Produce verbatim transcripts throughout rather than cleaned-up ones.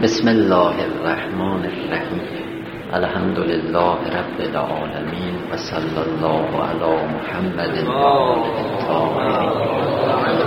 بسم الله الرحمن الرحیم. الحمد لله رب العالمین و صلی الله علی محمد و آله الطاهرین.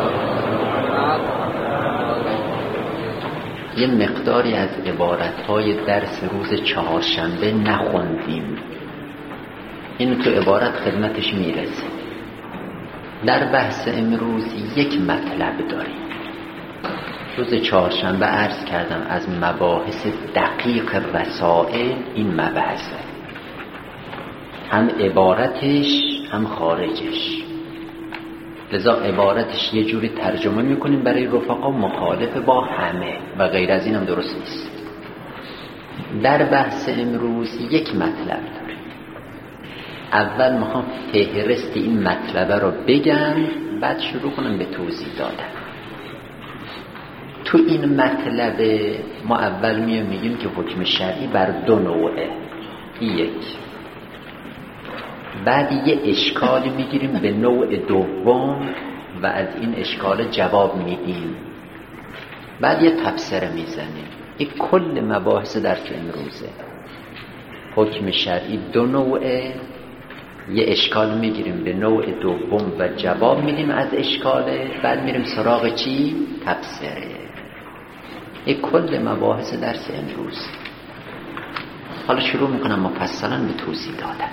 یه مقداری از عبارت‌های درس روز چهارشنبه نخوندیم. این تو عبارت خدمتش میرسه. در بحث امروز یک مطلب داریم. روز چهارشنبه عرض کردم از مباحث دقیق رسائل این مبحثه، هم عبارتش هم خارجش. لذا عبارتش یه جوری ترجمه میکنیم برای رفقا مخالف با همه و غیر از این هم درست نیست. در بحث امروز یک مطلب داریم. اول میخوام فهرست این مطلب رو بگم، بعد شروع کنم به توضیح دادن. تو این مطلب ما اول میام میگیم که حکم شرعی بر دو نوعه. یک، بعد یه اشکالی میگیریم به نوع دوم و از این اشکال جواب میدیم، بعد یه تفسیر میزنیم. این کل مباحث درس امروزه. حکم شرعی دو نوعه، یه اشکال میگیریم به نوع دوم و جواب میدیم از اشکاله، بعد میریم سراغ چی؟ تفسیره. این کل مباحث درس امروز. حالا شروع میکنم مفصلا به توضیح دادن.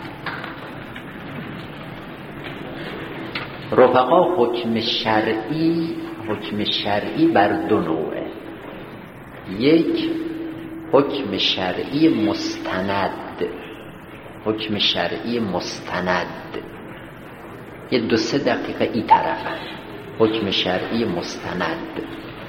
رفقا حکم شرعی حکم شرعی بر دو نوعه. یک، حکم شرعی مستند. حکم شرعی مستند یه دو سه دقیقه ای طرفن. حکم شرعی مستند.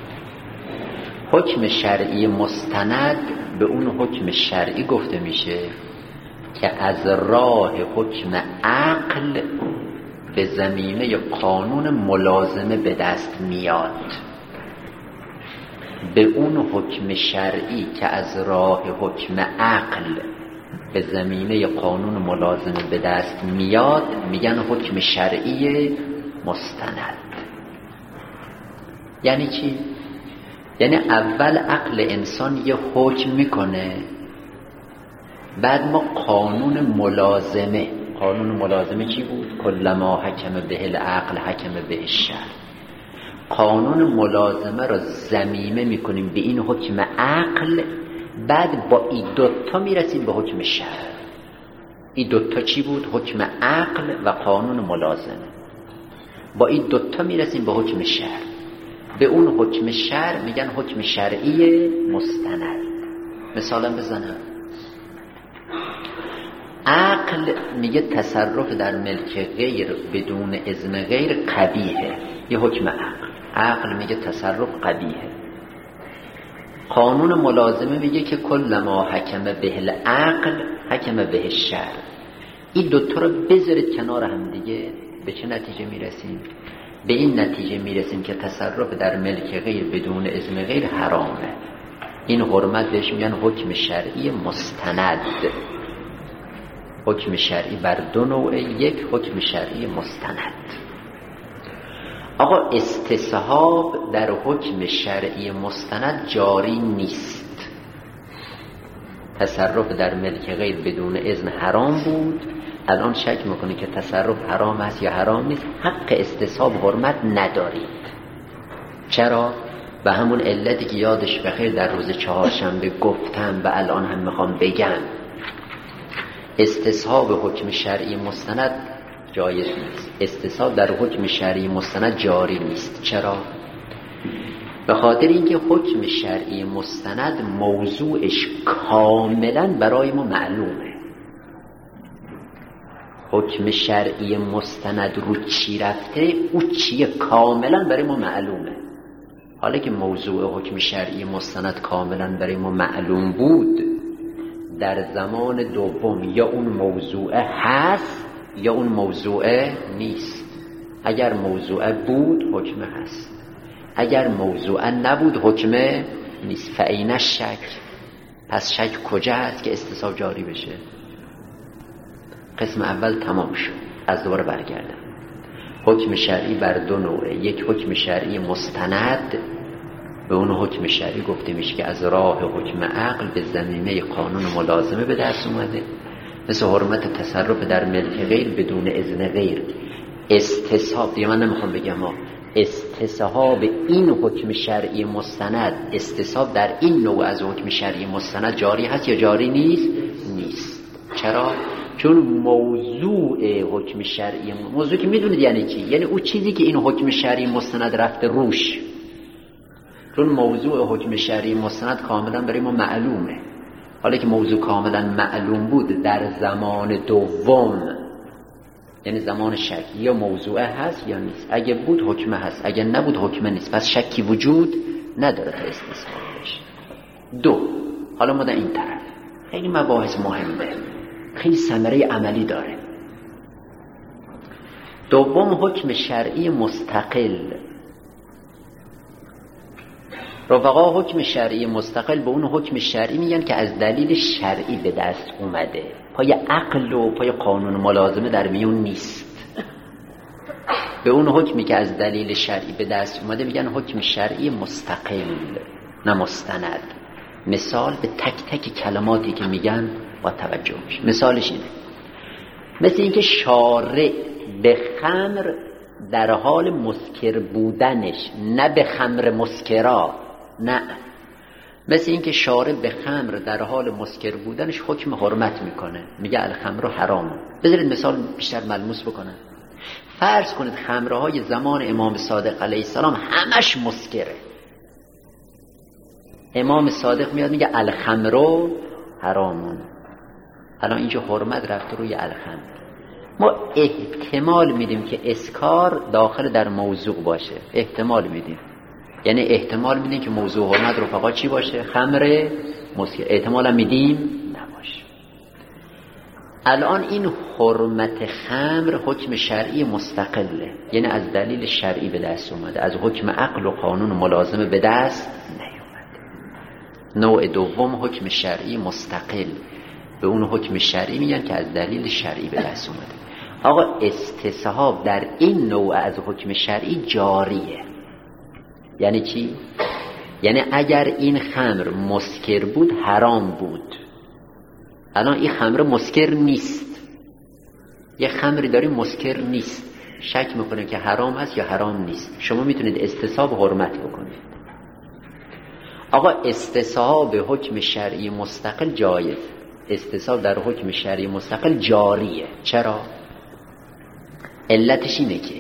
حکم شرعی مستند به اون حکم شرعی گفته میشه که از راه حکم عقل به زمینه قانون ملازمه به دست میاد. به اون حکم شرعی که از راه حکم عقل به زمینه قانون ملازمه به دست میاد میگن حکم شرعی مستند. یعنی چی؟ یعنی اول عقل انسان یه حکم میکنه، بعد ما قانون ملازمه. قانون ملازمه چی بود؟ کلما حکم به العقل حکم به الشرع. قانون ملازمه رو ضمیمه میکنیم به این حکم عقل، بعد با این دوتا میرسیم به حکم شرع. این دوتا چی بود؟ حکم عقل و قانون ملازمه. با این دوتا میرسیم به حکم شرع. به اون حکم شرع میگن حکم شرعی مستند. مثالا بزنم. عقل میگه تصرف در ملک غیر بدون اذن غیر قبیحه. یه حکم عقل. عقل میگه تصرف قبیحه. قانون ملازمه میگه که کل ما حکم به العقل حکم به الشرع. این دوتا رو بذارید کنار هم دیگه، به چه نتیجه میرسیم؟ به این نتیجه میرسیم که تصرف در ملک غیر بدون اذن غیر حرامه. این حرمت بهش میگن حکم شرعی مستند. حکم شرعی بر دو نوعه. یک، حکم شرعی مستند. آقا استصحاب در حکم شرعی مستند جاری نیست. تصرف در ملک غیر بدون اذن حرام بود، الان شک میکنه که تصرف حرام است یا حرام نیست. حق استصحاب حرمت ندارید. چرا؟ به همون علتی که یادش بخیر در روز چهارشنبه گفتم و الان هم میخوام بگم. استصحاب حکم شرعی مستند جایز نیست. استصحاب در حکم شرعی مستند جاری نیست. چرا؟ به خاطر اینکه حکم شرعی مستند موضوعش کاملا برای ما معلومه. حکم شرعی مستند رو چی رفته، او چیه کاملا برای ما معلومه. حالا که موضوع حکم شرعی مستند کاملا برای ما معلوم بود، در زمان دوم یا اون موضوع هست یا اون موضوع نیست. اگر موضوع بود حکم هست، اگر موضوع نبود حکم نیست. فعین شک، پس شک کجا هست که استصحاب جاری بشه؟ قسم اول تمام شد. از دوباره برگردم. حکم شرعی بر دو نوعه. یک، حکم شرعی مستند به اون حکم شرعی گفته میشه که از راه حکم عقل به زمینه قانون ملازمه به دست اومده، مثل حرمت تصرف در ملک غیر بدون اذن غیر. استصحاب دیگه من نمیخوام بگم ها، استصحاب این حکم شرعی مستند، استصحاب در این نوع از حکم شرعی مستند جاری هست یا جاری نیست؟ نیست. چرا؟ چون موضوع حکم شرعی، موضوع که میدونید یعنی چی؟ یعنی اون چیزی که این حکم شرعی مستند رفته روش. چون موضوع حکم شرعی مستند کاملا برای ما معلومه. حالا که موضوع کاملا معلوم بود در زمان دوم، یعنی زمان شک، یا موضوع هست یا نیست. اگه بود حکم هست، اگه نبود حکم نیست، پس شکی وجود نداره تا استصحاب بشه. دو، حالا ما در این طرف خیلی مباحث مهمه، خیلی ثمره عملی داره. دوم، حکم شرعی مستقل. رفقا حکم شرعی مستقل به اون حکم شرعی میگن که از دلیل شرعی به دست اومده، پای عقل و پای قانون ملازمه در میون نیست. به اون حکمی که از دلیل شرعی به دست اومده میگن حکم شرعی مستقل، نه مستند. مثال به تک تک کلماتی که میگن با توجه میشه. مثالش اینه، مثل اینکه شارع به خمر در حال مسکر بودنش، نه به خمر مسکرا، نه، مثل اینکه شارع به خمر در حال مسکر بودنش حکم حرمت میکنه، میگه الخمر حرام. بذارید مثال بیشتر ملموس بکنن. فرض کنید خمرهای زمان امام صادق علیه السلام همش مسکره، امام صادق میاد میگه الخمر حرامون. الان اینجا حرمت رفته روی الخمر. ما احتمال میدیم که اسکار داخل در موضوع باشه، احتمال میدیم، یعنی احتمال میدیم که موضوع حرمت رفقا چی باشه؟ خمر مسکر. احتمال هم میدیم نباشه. الان این حرمت خمر حکم شرعی مستقله، یعنی از دلیل شرعی به دست اومده، از حکم عقل و قانون ملازمه به دست نیومده. نوع دوم حکم شرعی مستقل، به اون حکم شرعی میگن که از دلیل شرعی به دست اومده. آقا استصحاب در این نوع از حکم شرعی جاریه. یعنی چی؟ یعنی اگر این خمر مسکر بود حرام بود. الان این خمر مسکر نیست، یه خمری داریم مسکر نیست، شک میکنه که حرام هست یا حرام نیست. شما میتونید استصحاب حرمت بکنید. آقا استصحاب حکم شرعی مستقل جایز، استصحاب در حکم شرعی مستقل جاریه. چرا؟ علتش اینه که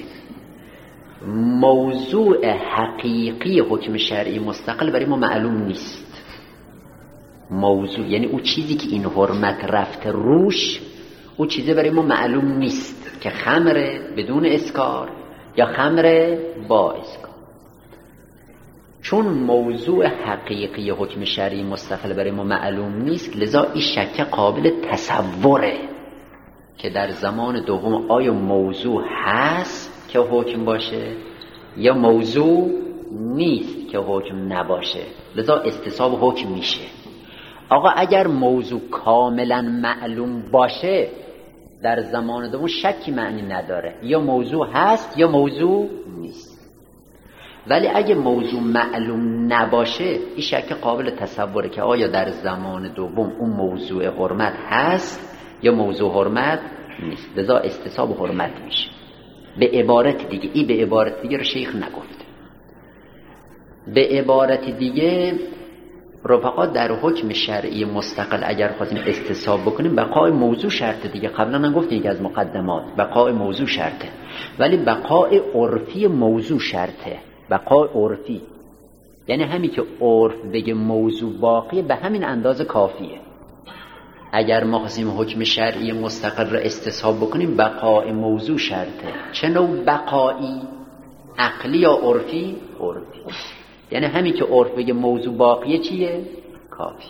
موضوع حقیقی حکم شرعی مستقل برای ما معلوم نیست. موضوع یعنی اون چیزی که این حرمت رفته روش، اون چیزی برای ما معلوم نیست که خمره بدون اسکار یا خمره با اسکار. چون موضوع حقیقی حکم شرعی مستقل برای ما معلوم نیست، لذا این شک قابل تصوره که در زمان دوم آیا موضوع هست که حکم باشه یا موضوع نیست که حکم نباشه. لذا استصحاب حکم میشه. آقا اگر موضوع کاملا معلوم باشه در زمان دوم شکی معنی نداره، یا موضوع هست یا موضوع نیست. ولی اگه موضوع معلوم نباشه این شک قابل تصوره که آیا در زمان دوم اون موضوع حرمت هست یا موضوع حرمت نیست. لذا استصحاب حرمت میشه. به عبارت دیگه، این به عبارت دیگه رو شیخ نگفته. به عبارت دیگه رفقا در حکم شرعی مستقل اگر خواستیم استصحاب بکنیم بقای موضوع شرطه دیگه. قبلا من گفتم یکی از مقدمات بقای موضوع شرطه، ولی بقای عرفی موضوع شرطه. بقای عرفی یعنی همین که عرف بگه موضوع باقیه به همین اندازه کافیه. اگر ما خواستیم حکم شرعی مستقل را استصحاب بکنیم بقای موضوع شرطه. چه نوع بقایی؟ عقلی یا عرفی؟ عرفی. یعنی همین که عرف بگه موضوع باقیه چیه؟ کافی.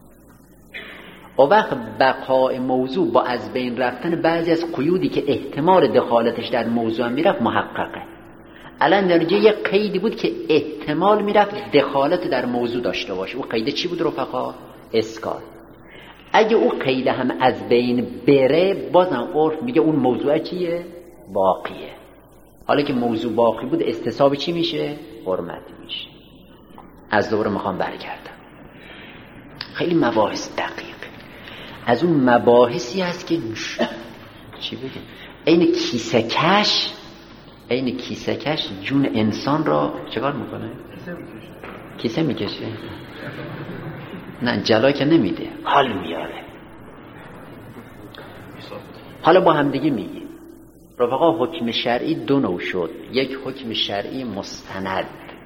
و وقت بقای موضوع با از بین رفتن بعضی از قیودی که احتمال دخالتش در موضوع میرفت محققه. الان در اینجا یه قیدی بود که احتمال میرفت دخالت در موضوع داشته باشه. او قید چی بود رفقا؟ اسکار. اگه او قید هم از بین بره بازم عرف میگه اون موضوع چیه؟ باقیه. حالا که موضوع باقی بود استصحاب چی میشه؟ حرمت میشه. از دوباره میخوام برگردم. خیلی مباحث دقیق، از اون مباحثی هست که چی بگم، این کیسه کش این کیسه کش جون انسان را چکار میکنه؟ کیسه میکشه. نه جلا که نمیده، حال میاره. حالا با هم دیگه میگیم رفقا حکم شرعی دو نوع شد. یک حکم شرعی مستند،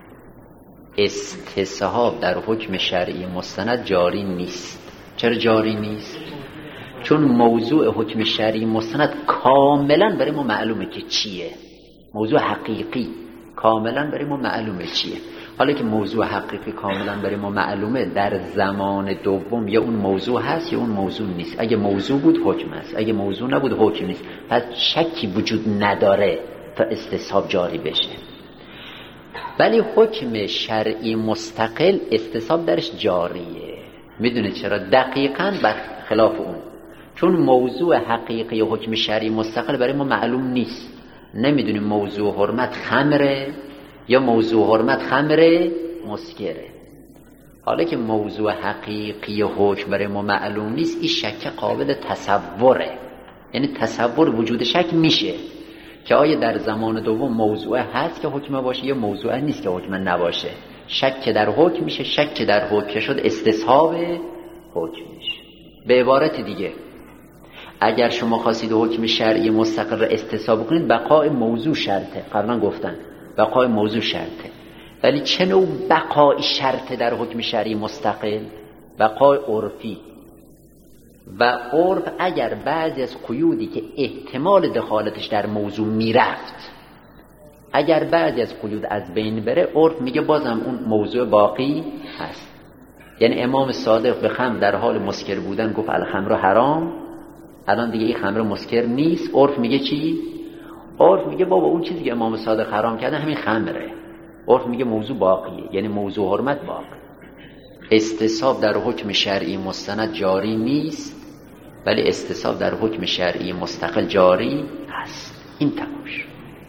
استصحاب در حکم شرعی مستند جاری نیست. چرا جاری نیست؟ چون موضوع حکم شرعی مستند کاملا برای ما معلومه که چیه، موضوع حقیقی کاملا برای ما معلومه چیه. حالا که موضوع حقیقی کاملا برای ما معلومه، در زمان دوم یا اون موضوع هست یا اون موضوع نیست. اگه موضوع بود حکم هست، اگه موضوع نبود حکم نیست. پس شکی وجود نداره تا استصحاب جاری بشه. ولی حکم شرعی مستقل استصحاب درش جاریه. میدونه چرا؟ دقیقاً برخلاف اون، چون موضوع حقیقی حکم شرعی مستقل برای ما معلوم نیست. نمیدونیم موضوع حرمت خمره یا موضوع حرمت خمره مسکره. حالا که موضوع حقیقی حکم برای ما معلوم نیست، این شک قابل تصوره. یعنی تصور وجود شک میشه که آیا در زمان دوم موضوع هست که حکم باشه یا موضوع نیست که حکم نباشه. شک در حکم میشه، شک در حکم شد استصحاب حکم میشه. به عبارت دیگه اگر شما خواستید حکم شرعی مستقل را استصحاب کنید، بقای موضوع شرطه. قبلا گفتن بقای موضوع شرطه. ولی چه نوع بقای شرطه در حکم شرعی مستقل؟ بقای عرفی. و عرف اگر بعضی از قیودی که احتمال دخالتش در موضوع میرفت، اگر بعضی از قیود از بین بره، عرف میگه بازم اون موضوع باقی هست. یعنی امام صادق به خمر در حال مسکر بودن گفت الخمر حرام، الان دیگه این خمر مسکر نیست. عرف میگه چی؟ عرف میگه بابا اون چیزی که امام صادق حرام کرده همین خمره. عرف میگه موضوع باقیه، یعنی موضوع حرمت باقی. استصحاب در حکم شرعی مستند جاری نیست، ولی استصحاب در حکم شرعی مستقل جاری هست. این تماش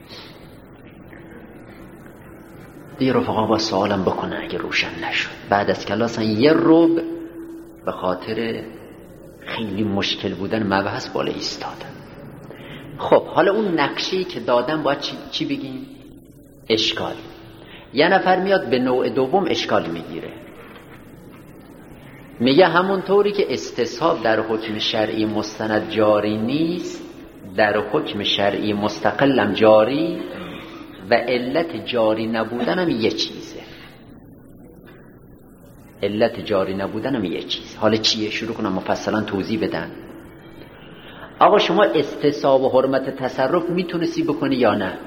دیگه رفقا با سوالم بکنه اگه روشن نشد. بعد از کلاس یه ربع به خاطر خیلی مشکل بودن مبحث بالا ایستادم. خب حالا اون نقشه‌ای که دادم باید چی, چی بگیم؟ اشکال. یه نفر میاد به نوع دوم اشکال میگیره، میگه همونطوری که استصحاب در حکم شرعی مستند جاری نیست، در حکم شرعی مستقلم جاری، و علت جاری نبودن هم یه چیزه. علت جاری نبودن هم یه چیز. حالا چیه؟ شروع کنم مفصلا توضیح بدن. آقا شما استصحاب و حرمت تصرف میتونستی بکنی یا نه؟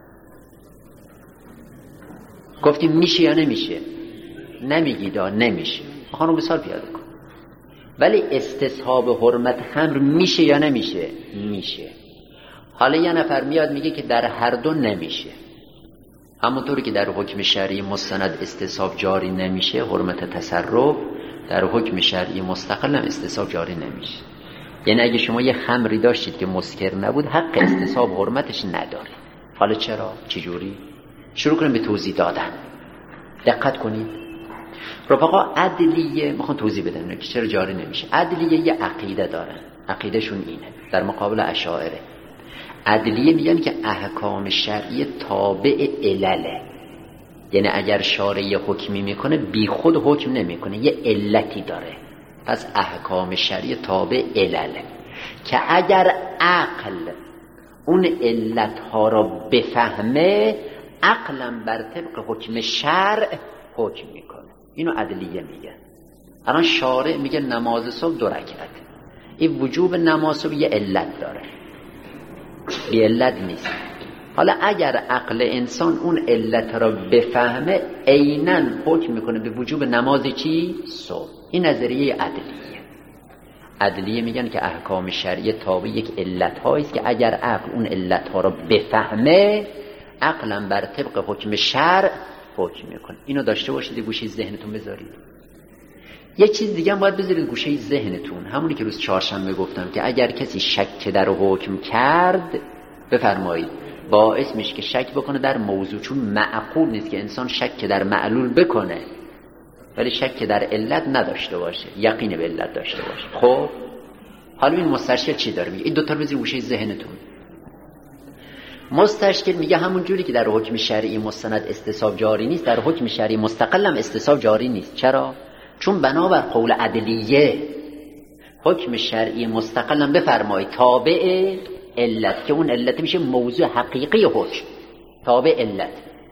گفتیم میشه یا نمیشه؟ نمیگید نمیشه. خانم مثال پیاده کن. ولی استصحاب و حرمت خمر میشه یا نمیشه؟ میشه. حالا یه نفر میاد میگه که در هر دو نمیشه. همونطوری که در حکم شرعی مستند استصحاب جاری نمیشه، حرمت تصرف در حکم شرعی مستقل هم استصحاب جاری نمیشه. یعنی اگه شما یه خمری داشتید که مسکر نبود، حق استصحاب حرمتش ندارید. حالا چرا؟ چجوری؟ شروع کنیم به توضیح دادن. دقت کنید رفقا. عدلیه میخوان توضیح بدن که چرا جاری نمیشه. عدلیه یه عقیده دارن، عقیدهشون اینه در مقابل اشاعره. عدلیه میگن که احکام شرعی تابع علله، یعنی اگر شارع حکمی میکنه بی خود حکم نمیکنه، یه علتی داره. پس احکام شرعی تابع علله که اگر عقل اون علتها را بفهمه، عقلم بر طبق حکم شرع حکم میکنه. اینو عدلیه میگن. الان شارع میگه نماز صبح دو رکعت، این وجوب نماز صبح یه علت داره، بی علت نیست. حالا اگر عقل انسان اون علت را بفهمه، عیناً حکم میکنه به وجوب نماز چی؟ صبح. این نظریه عدلیه. عدلیه میگن که احکام شرعی تابع یک علت هایی است که اگر عقل اون علت ها را بفهمه، عقلا بر طبق حکم شرع حکم میکنه. اینو داشته باشید، گوشه ذهنتون بذارید. یه چیز دیگه هم باید بذارید گوشه ذهنتون، همونی که روز چهارشنبه گفتم که اگر کسی شک در حکم کرد، بفرمایید باعث میشه که شک بکنه در موضوع، چون معقول نیست که انسان شک در معلول بکنه. ولی شک در علت نداشته باشه، یقین به علت داشته باشه. خب حالا این مستشکل چی داره میگه؟ این دو تا رو بزنید گوشه ذهنتون. مستشکل میگه همون جوری که در حکم شرعی مستند استصحاب جاری نیست، در حکم شرعی مستقل هم استصحاب جاری نیست. چرا؟ چون بنابر قول عدلیه حکم شرعی مستقل هم بفرمایید تابع علت، که اون علت میشه موضوع حقیقی حکم. تابع علت،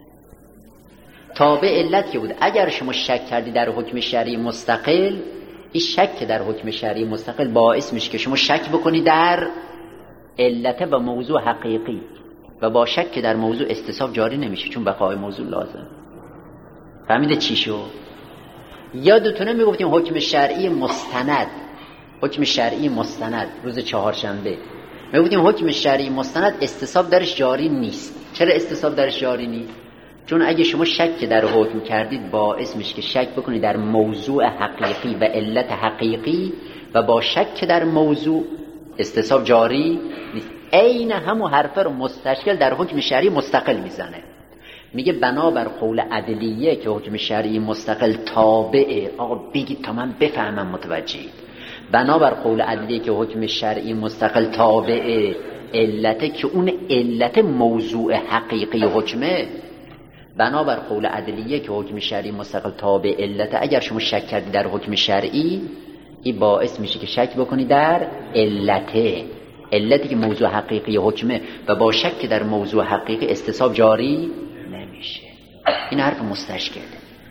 تابع علت که بود. اگر شما شک کردی در حکم شرعی مستقل، این شک در حکم شرعی مستقل باعث میشه که شما شک بکنی در علت و موضوع حقیقی، و با شک در موضوع استصحاب جاری نمیشه، چون بقای موضوع لازم. فهمیده چی شو؟ یادتونه میگفتیم حکم شرعی مستند، حکم شرعی مستند روز چهارشنبه میگفتیم حکم شرعی مستند استصحاب درش جاری نیست. چرا استصحاب درش جاری نیست؟ چون اگه شما شک در حکم کردید باعث میشه که شک بکنید در موضوع حقیقی و علت حقیقی، و با شک در موضوع استصحاب جاری نیست. عین همون حرفه رو مستشکل در حکم شرعی مستقل میزنه. میگه بنابر قول عدلیه که حکم شرعی مستقل تابعه. آقا بگید تا من بفهمم متوجهید. بنابر قول عدلیه که حکم شرعی مستقل تابعه علته، که اون علت موضوع حقیقی حکمه. بنابر قول عدلیه که حکم شرعی مستقل تابع علته، اگر شما شک کردی در حکم شرعی، این باعث میشه که شک بکنی در علته، علتی که موضوع حقیقی حکمه، و با شک در موضوع حقیقی استصحاب جاری نمیشه. این حرف مستشکله.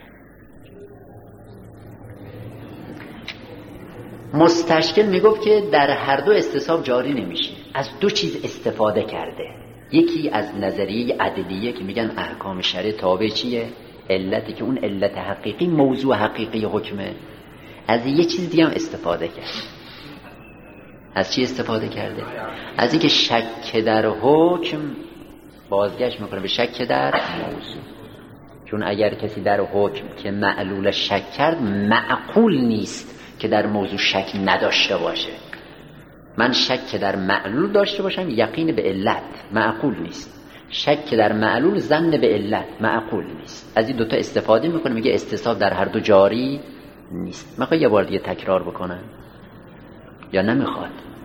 مستشکل میگفت که در هر دو استصحاب جاری نمیشه. از دو چیز استفاده کرده. یکی از نظریه عدلیه که میگن احکام شرع تابع چیه؟ علتی، که اون علت حقیقی موضوع حقیقی حکمه. از یه چیز دیگه هم استفاده کرده. از چی استفاده کرده؟ از اینکه شک در حکم بازگشت میکنه به شک در موضوع. چون اگر کسی در حکم که معلول شک کرد، معقول نیست که در موضوع شک نداشته باشه. من شک در معلول داشته باشم، یقین به علت معقول نیست. شک در معلول، ظن به علت معقول نیست. از این دوتا استفاده میکنه. میگه استصحاب در هر دو جاری نیست. میخوای یه بار دیگه تکرار بکنم یا نمیخواد؟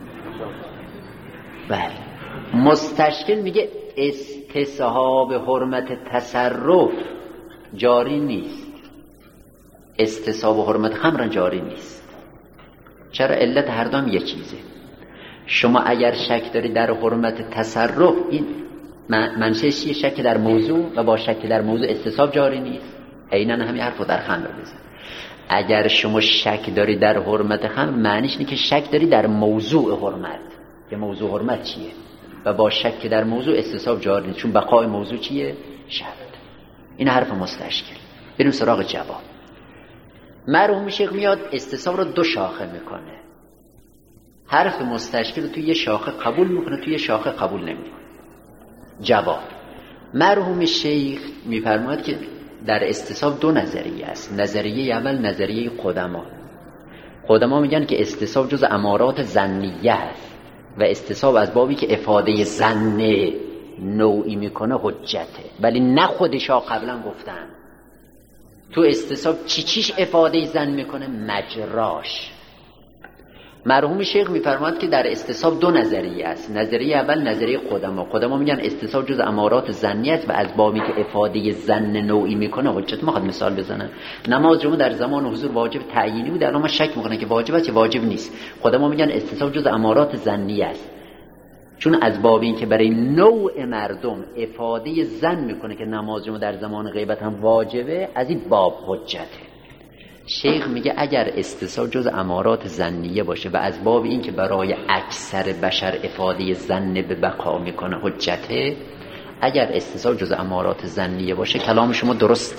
بله. مستشکل میگه استصحاب حرمت تصرف جاری نیست، استصحاب حرمت خمر جاری نیست. چرا؟ علت هر دو هم یک چیزه. شما اگر شک داری در حرمت تصرف، این منشأش چیه؟ شک در موضوع، و با شک در موضوع استصحاب جاری نیست. عیناً همین حرفو در خمر بزن. اگر شما شک داری در حرمت خمر، معنیش اینه که شک داری در موضوع حرمت، که موضوع حرمت چیه، و با شک در موضوع استصحاب جاری نیست، چون بقای موضوع چیه؟ شرط. این حرف مستشکل. بریم سراغ جواب. مرحوم شیخ میاد استصحاب رو دو شاخه میکنه. حرف مستشکل رو توی یه شاخه قبول میکنه، توی یه شاخه قبول نمیکنه. جواب. مرحوم شیخ میفرماید که در استصحاب دو نظریه است. نظریه اول نظریه قدما. قدما میگن که استصحاب جز امارات ظنیه است، و استصحاب از بابی که افاده ظن نوعی میکنه حجته. ولی نه خودشا قبلا گفتن تو استصحاب چی چیش افاده ظن میکنه؟ مجراش. مرحوم شیخ میفرماید که در استصحاب دو نظریه است. نظریه اول نظریه قدما. قدما میگن استصحاب جز امارات ظنی است و از بابی که افاده ظن نوعی میکنه حجت. ما خود مثال بزنم. نماز جمعه در زمان حضور واجب تعیینی بود، الان ما شک میکنه که واجب است یا واجب نیست. قدما میگن استصحاب جز امارات ظنی است، چون از بابی که برای نوع مردم افاده ظن میکنه که نماز جمعه در زمان غیبت هم واجبه، از این باب حجته. شیخ میگه اگر استصحاب جز امارات ظنیه باشه و از باب این که برای اکثر بشر افاده ظن به بقا میکنه حجته، اگر استصحاب جز امارات ظنیه باشه کلام شما درسته.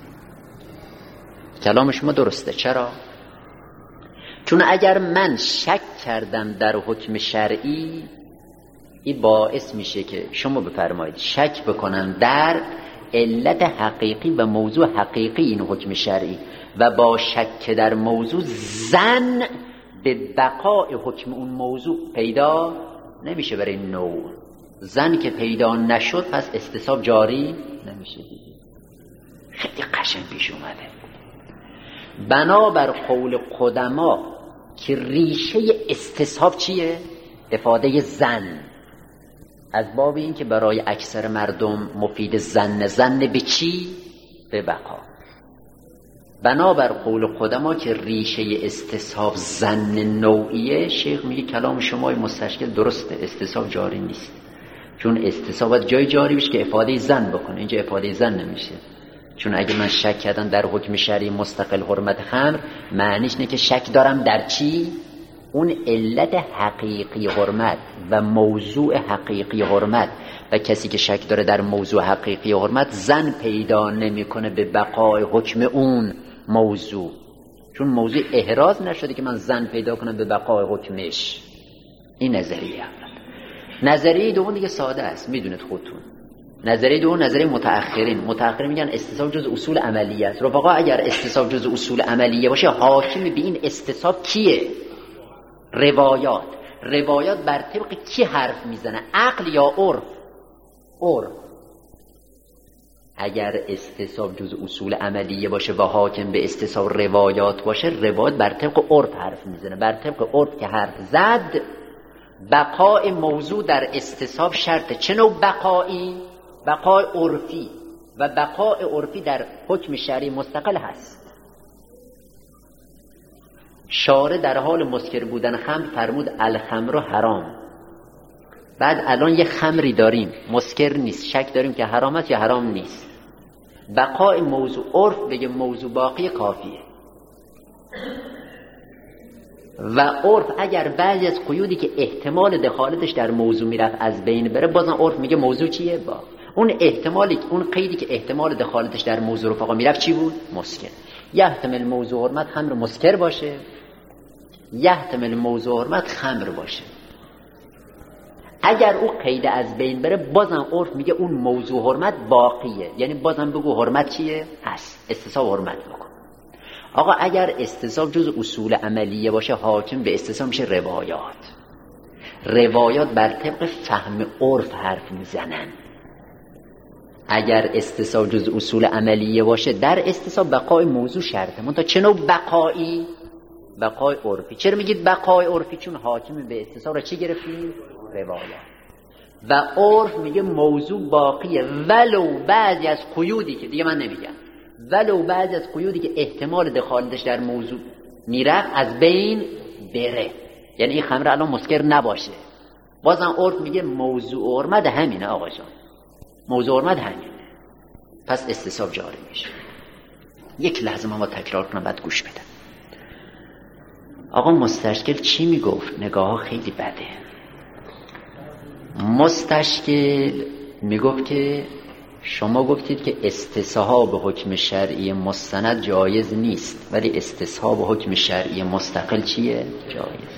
کلام شما درسته. چرا؟ چون اگر من شک کردم در حکم شرعی، این باعث میشه که شما بفرمایید شک بکنم در علت حقیقی و موضوع حقیقی این حکم شرعی، و با شک در موضوع ظن به بقای حکم اون موضوع پیدا نمیشه. برای نوع ظن که پیدا نشد، پس استصحاب جاری نمیشه. خیلی قشنگ پیش اومده. بنابر قول قدما که ریشه استصحاب چیه؟ افاده زن، از باب این که برای اکثر مردم مفید زن، زن به چی؟ به بقا. بنابر قول قدما که ریشه استصحاب زن نوعیه، شیخ میگه کلام شما مستشکل درسته، استصحاب جاری نیست، چون استصحاب جای جاری بشه که افاده زن بکنه، اینجا افاده زن نمیشه. چون اگه من شک کردم در حکم شرعی مستقل حرمت خمر، معنیش نه که شک دارم در چی؟ اون علت حقیقی حرمت و موضوع حقیقی حرمت، و کسی که شک داره در موضوع حقیقی حرمت زن پیدا نمیکنه به بقای حکم اون موضوع، چون موضوع احراز نشده که من زن پیدا کنم به بقای حکمش. این نظریه اول. نظریه دوم دیگه ساده است، میدونید خودتون. نظریه دوم نظریه متأخرین. متأخرین میگن استصحاب جز اصول عملیه است. رفقا اگر استصحاب جز اصول عملیه باشه، حاکم به این استصحاب کیه؟ روایات. روایات بر طبق کی حرف میزنه؟ عقل یا عرف؟ عرف. اگر استصحاب جز اصول عملیه باشه و حاکم به استصحاب روایات باشه، روایات بر طبق عرف حرف میزنه. بر طبق عرف که حرف زد، بقای موضوع در استصحاب شرطه. چه نوع بقایی؟ بقای عرفی، و بقای عرفی در حکم شرعی مستقل هست. شارع در حال مسکر بودن خمر فرمود الخمر حرام. بعد الان یه خمری داریم مسکر نیست، شک داریم که حرام است یا حرام نیست. بقای موضوع، عرف بگه موضوع باقی کافیه. و عرف اگر بعضی از قیودی که احتمال دخالتش در موضوع میرفت از بین بره، بازم عرف میگه موضوع چیه؟ با اون احتمالی، اون قیدی که احتمال دخالتش در موضوع رفقا میرفت چی بود؟ مسکر. یحتمل موضوع حرمت خمر مسکر باشه، یحتمل موضوع حرمت خمر باشه. اگر اون قید از بین بره، بازم عرف میگه اون موضوع حرمت باقیه، یعنی بازم بگو حرمت چیه؟ هست. استصحاب حرمت بکن. آقا اگر استصحاب جز اصول عملیه باشه، حاکم به استصحاب میشه روایات. روایات بر طبق فهم عرف حرف میزنن. اگر استصحاب جز اصول عملیه باشه، در استصحاب بقای موضوع شرطه. منتها چه نوع بقایی؟ بقای عرفی. چرا میگید بقای عرفی؟ چون حاکم به استصحاب را چی گرفتیم؟ روایات. و عرف میگه موضوع باقیه، ولو بعضی از قیودی که دیگه من نمیگم، ولو بعضی از قیودی که احتمال دخالتش در موضوع میرفت از بین بره. یعنی این خمر الان مسکر نباشه، بازم عرف میگه موضوع حرمت همینه. آقا جان موضوع حرمت همینه، پس استصحاب جاری میشه. یک لحظه ما تکرار کنم بعد گوش بدم. آقا مستشکل چی میگفت؟ نگاه ها خیلی بده. مستشکل میگفت که شما گفتید که استصحاب حکم شرعی مستند جایز نیست، ولی استصحاب حکم شرعی مستقل چیه؟ جایز.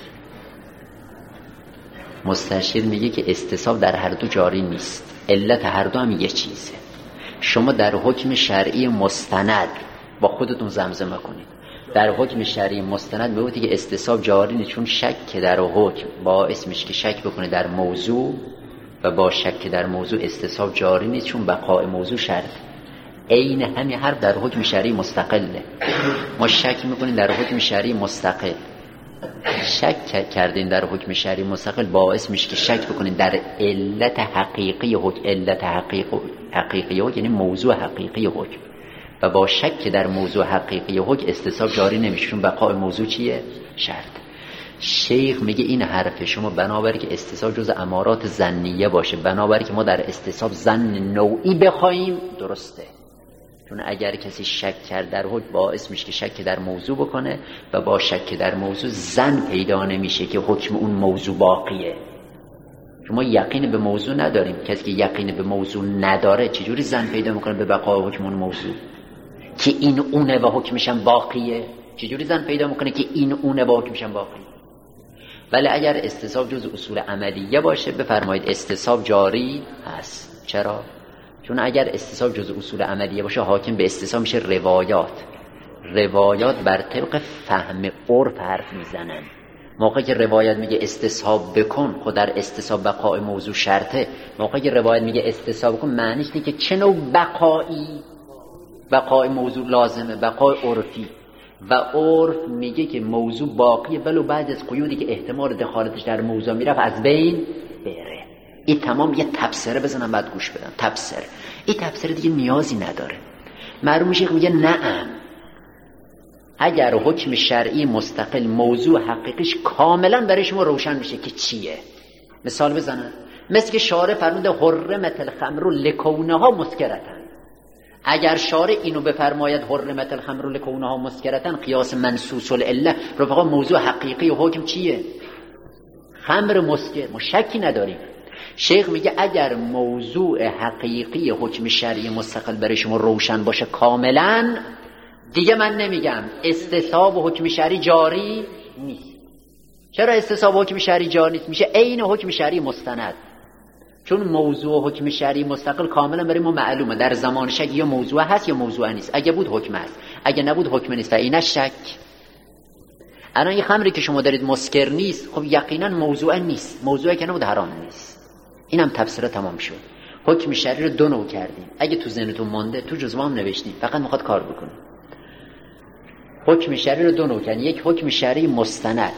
مستشکل میگه که استصحاب در هر دو جاری نیست، علت هر دو هم یه چیزه. شما در حکم شرعی مستند با خودتون زمزمه کنید. در حکم شرعی مستند میگوید که استصحاب جاری نیست، چون شک که در حکم باعث میشه که شک بکنه در موضوع، و با شک در موضوع استصحاب جاری نیست، چون بقای موضوع شرط. عین همین حرف در حکم شرعی مستقله. ما شک میکنیم در حکم شرعی مستقل، شک کردین در حکم شرعی مستقل باعث میشه که شک بکنین در علت حقیقی حکم. علت حقیقی حقیقی حکم یعنی موضوع حقیقی حکم، و با شک در موضوع حقیقی حکم استصحاب جاری نمیشه، چون بقای موضوع چیه؟ شرط. شیخ میگه این حرف شما بنابراین که استصحاب جز امارات ظنیه باشه، بنابراین که ما در استصحاب ظن نوعی بخوایم، درسته. چون اگر کسی شک کرد در حکم باعث میشه که شک در موضوع بکنه، و با شک در موضوع ظن پیدا نمیشه که حکم اون موضوع باقیه. چون ما یقین به موضوع نداریم. کسی که یقین به موضوع نداره چجوری ظن پیدا میکنه به بقای حکم اون موضوع که این اونه و حکمش هم باقیه؟ چجوری ظن پیدا میکنه که این اونه و حکمش هم باقیه؟ ولی اگر استصحاب جز اصول عملیه باشه، بفرمایید استصحاب جاری هست. چرا؟ چون اگر استصحاب جز اصول عملیه باشه، حاکم به استصحاب میشه روایات. روایات بر طبق فهم عرف حرف میزنن. موقعی که روایت میگه استصحاب بکن، خود در استصحاب بقای موضوع شرطه. موقعی که روایت میگه استصحاب بکن، معنیش اینه که چه نوع بقایی؟ بقای موضوع لازمه، بقای عرفی. و عرف میگه که موضوع باقیه ولو بعد از قیودی که احتمال دخالتش در موضوع میرفت از بین بره. این تمام یه تبصره بزنم بعد گوش بدم. تبصره این تبصره دیگه نیازی نداره. معلوم میشه میگه نعم اگر حکم شرعی مستقل موضوع حقیقیش کاملا برای شما روشن میشه که چیه. مثال بزنم، مثل که شارع فرموده حرمت الخمر لکونها مسکرتن. اگر شارع اینو بفرماید حرمت الخمر لکونها مسکرتن، قیاس منصوص العله، رفقا موضوع حقیقی و حکم چیه؟ خمر مسکر. ما شکی نداریم. شیخ میگه اگر موضوع حقیقی حکم شرعی مستقل برای شما روشن باشه کاملا، دیگه من نمیگم استصحاب و حکم شرعی جاری نیست. چرا استصحاب و حکم شرعی جاری نیست؟ میشه عین حکم شرعی مستند. چون موضوع حکم شرعی مستقل کاملا برای ما معلومه. در زمان شک یا موضوع هست یا موضوع نیست. اگه بود حکم هست، اگه نبود حکم نیست. و این شک. الان این خمری که شما دارید مسکر نیست، خب یقینا موضوع نیست. موضوعی که نبود حرام نیست. اینم تفسیر تمام شد. حکم شرعی رو دو نوع کردیم. اگه تو ذهنتون مونده تو جزوه هم نوشتیم، فقط میخواد کار بکنه. حکم شرعی رو دو نوع کردیم. یک حکم شرعی مستند.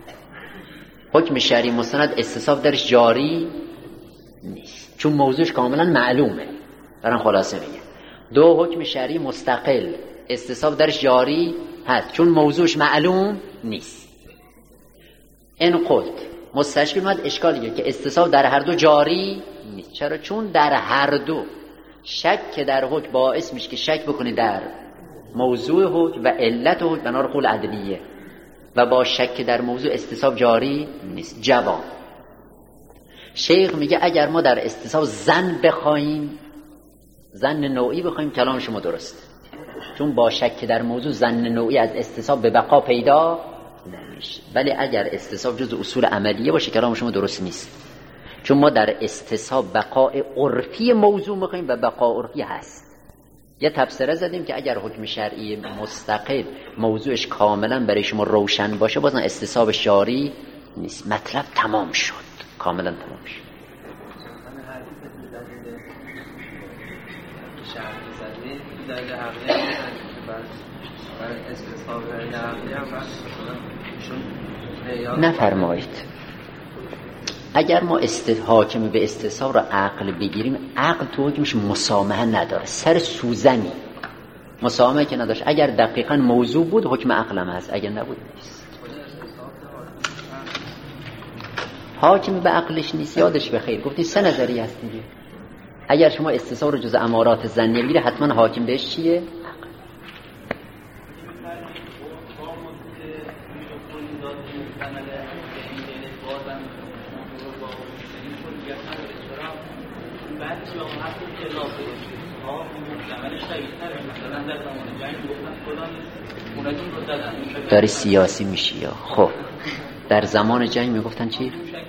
حکم شرعی مستند استصحاب درش جاری نیست چون موضوعش کاملا معلومه. برام خلاصه میگم. دو حکم شرعی مستقل استصحاب درش جاری هست چون موضوعش معلوم نیست. این قلت مستشکل اومد اشکالیه که استصحاب در هر دو جاری نیست. چرا؟ چون در هر دو شک در حکم باعث میشه که شک بکنی در موضوع حکم و علت حکم، بنار قول عدلیه، و با شک در موضوع استصحاب جاری نیست. جواب شیخ میگه اگر ما در استصحاب زن بخوایم، زن نوعی بخوایم، کلام شما درست، چون با شک در موضوع زن نوعی از استصحاب به بقا پیدا نمیشه. ولی اگر استصحاب جز اصول عملیه باشه کلام شما درست نیست، چون ما در استصحاب بقاء عرفی موضوع میخوایم و بقاء عرفی هست. یه تفسیر زدیم که اگر حکم شرعی مستقل موضوعش کاملا برای شما روشن باشه بازم استصحاب جاری نیست. مطلب تمام شد، کاملا تمام شد. نفرمایید اگر ما حاکم به استصحاب را عقل بگیریم، عقل تو حکمش مسامحه نداره، سر سوزنی مسامحه که نداشت. اگر دقیقا موضوع بود حکم عقلم هست، اگر نبود نیست. حاکم به عقلش نیست. یادش بخیر گفتیم سه نظریه هست دیگه. اگر شما استصحاب رو جز امارات ظنیه بگیره حتما حاکم بهش چیه؟ داری سیاسی میشی یا خب در زمان جنگ میگفتن چی؟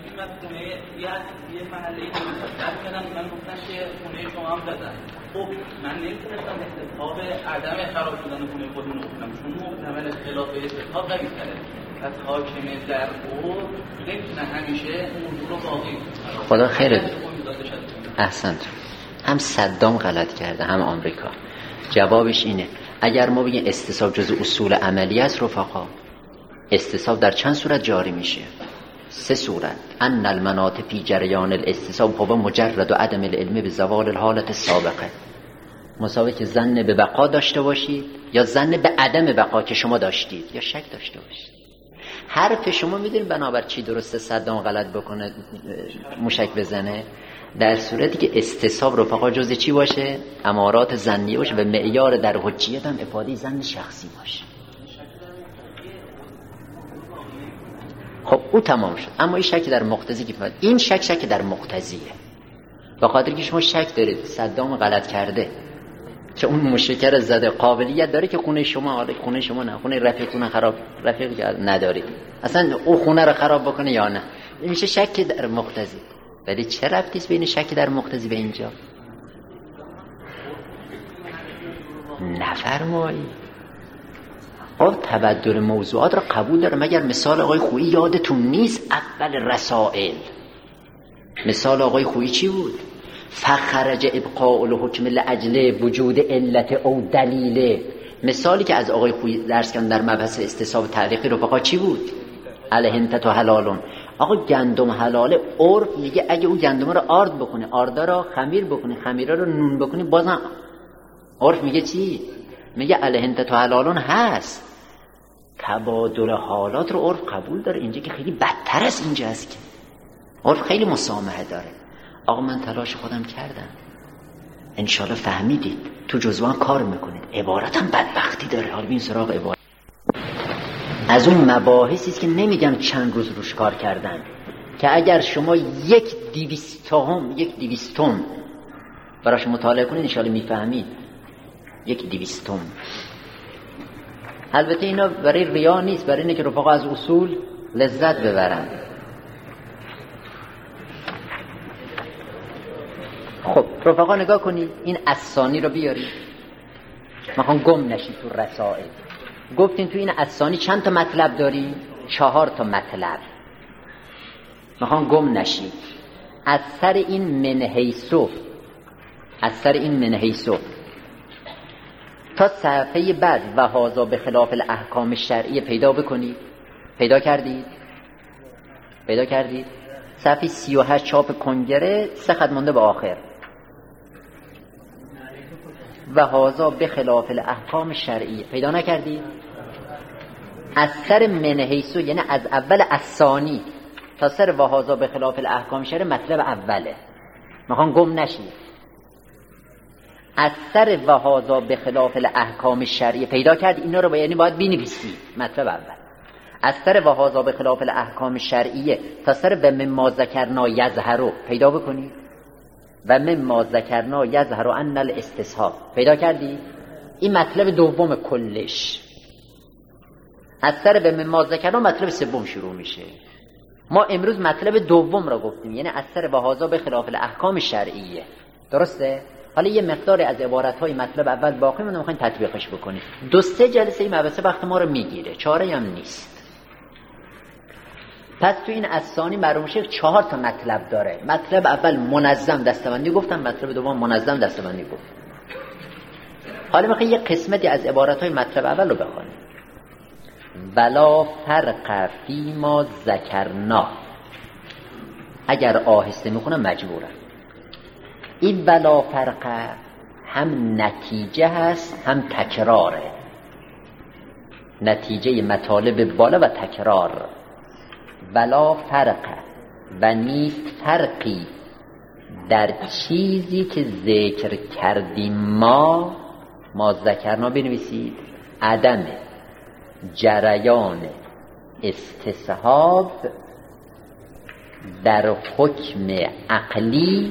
خب من نمیتونستم استصحاب عدم خراب شدن خونه خودمون رو کنم چون محتمل اختلاف استصحاب قوی تره. پس حاکم در او نمیتونه همیشه موضوع رو باقی. خدا خیرت احسنت. هم صدام غلط کرده هم آمریکا. جوابش اینه اگر ما بگیم استصحاب جز اصول عملی است رفقا، استصحاب در چند صورت جاری میشه؟ سه صورت. ان المناط فی جریان الاستصحاب هو مجرد و عدم العلم به زوال الحالت السابقه. مساوی که ظن به بقا داشته باشید یا ظن به عدم بقا که شما داشتید یا شک داشته باشید. حرف شما میدونید بنابر چی درسته صدام غلط بکنه مشک بزنه؟ در صورتی که استصحاب رفقا جز چی باشه؟ امارات ظنی باشه و معیار در حجیت هم افاده ظن شخصی باشه. خب او تمام شد. اما این شک در مقتضی که فهمید این شک شک در مقتضیه. به خاطر که شما شک دارید صدام غلط کرده که اون مشکر زده قابلیت داره که خونه شما حالا خونه شما نه خونه رفیقتون خراب رفیق ندارید اصلا او خونه رو خراب بکنه یا نه، این میشه شک در مقتضی. ولی چه ربطی است بین شک در مقتضی به اینجا؟ نفرمایی آن تبدل موضوعات را قبول داره. مگر مثال آقای خویی یادتون نیست؟ اول رسائل مثال آقای خویی چی بود؟ فخرج ابقاء الحکم لاجل وجود علت او دلیل مثالی که از آقای خویی درس کردن در مبحث استصحاب تعلیقی رفقا چی بود؟ الهنتت و حلالون. آقا گندم حلاله، عرف میگه اگه اون گندم رو آرد بکنه، آردا رو خمیر بکنه، خمیرا رو نون بکنه، بازم عرف میگه چی؟ میگه الهنتت و حلالون هست. تبادل حالات رو عرف قبول داره. اینجا که خیلی بدتر از اینجا هست که عرف خیلی مسامحه داره. آقا من تلاش خودم کردم، انشالله فهمیدید، تو جزوان کار میکنید. عبارتم بدبختی داره. حالا بین سراغ عبارت. از اون مباحثی است که نمیگم چند روز روش کار کردن، که اگر شما یک دیویستم یک دیویستم براش مطالعه کنید انشالله میفهمید. یک دیویستم. البته اینا برای ریا نیست، برای اینه که رفقا از اصول لذت ببرن. خب رفقا نگاه کنید، این اسانی رو بیارید، میخوام گم نشید تو رسائل. گفتین تو این اسانی چند تا مطلب داریم؟ چهار تا مطلب. میخوام گم نشید. از سر این منحیسو از سر این منحیسو تا صفحه بعد و هازا به خلاف الاحکام شرعی پیدا بکنید. پیدا کردید؟ پیدا کردید؟ صفحه سی و هشت چاپ کنگره، سه خط مونده به آخر. و هازا به خلاف الاحکام شرعی پیدا نکردید؟ از سر منحیسو یعنی از اول اسانی تا سر و هازا به خلاف الاحکام شرعی مطلب اوله. میخوام گم نشید. از سر و هازا به خلاف الاحکام شرعی پیدا کرد. اینا رو با یعنی باید بنویسید. مطلب اول از سر و هازا به خلاف الاحکام شرعیه تا سر و مما ذکرنا یظهر پیدا بکنید. و مما ذکرنا یظهر ان الاستصحاب پیدا کردی؟ این مطلب دوم کلش. از سر به مما ذکرنا مطلب سوم شروع میشه. ما امروز مطلب دوم را گفتیم، یعنی از سر و هازا به خلاف الاحکام شرعیه. درسته؟ حالا یه مقداری از عبارت‌های مطلب اول باقی مونده، می‌خوایم تطبیقش بکنیم. دو سه جلسه این مبحث وقت ما رو میگیره، چاره‌ای هم نیست. پس تو این اسانی معلوم شه چهار تا مطلب داره. مطلب اول منظم دستبندی گفتم، مطلب دوم منظم دستبندی گفتم. حالا می‌خوایم یه قسمتی از عبارت‌های مطلب اول رو بخونیم. ولا فرق فی ما ذکرنا. اگر آهسته می‌خونم مجبورم. این ولا فرق هم نتیجه هست هم تکراره. نتیجه مطالب بالا و تکرار. ولا فرق و نیست فرقی در چیزی که ذکر کردیم ما ما ذکرنا بنویسید. عدم جریان استصحاب در حکم عقلی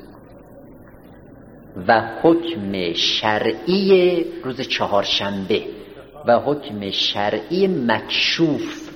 و حکم شرعی روز چهارشنبه و حکم شرعی مکشوف.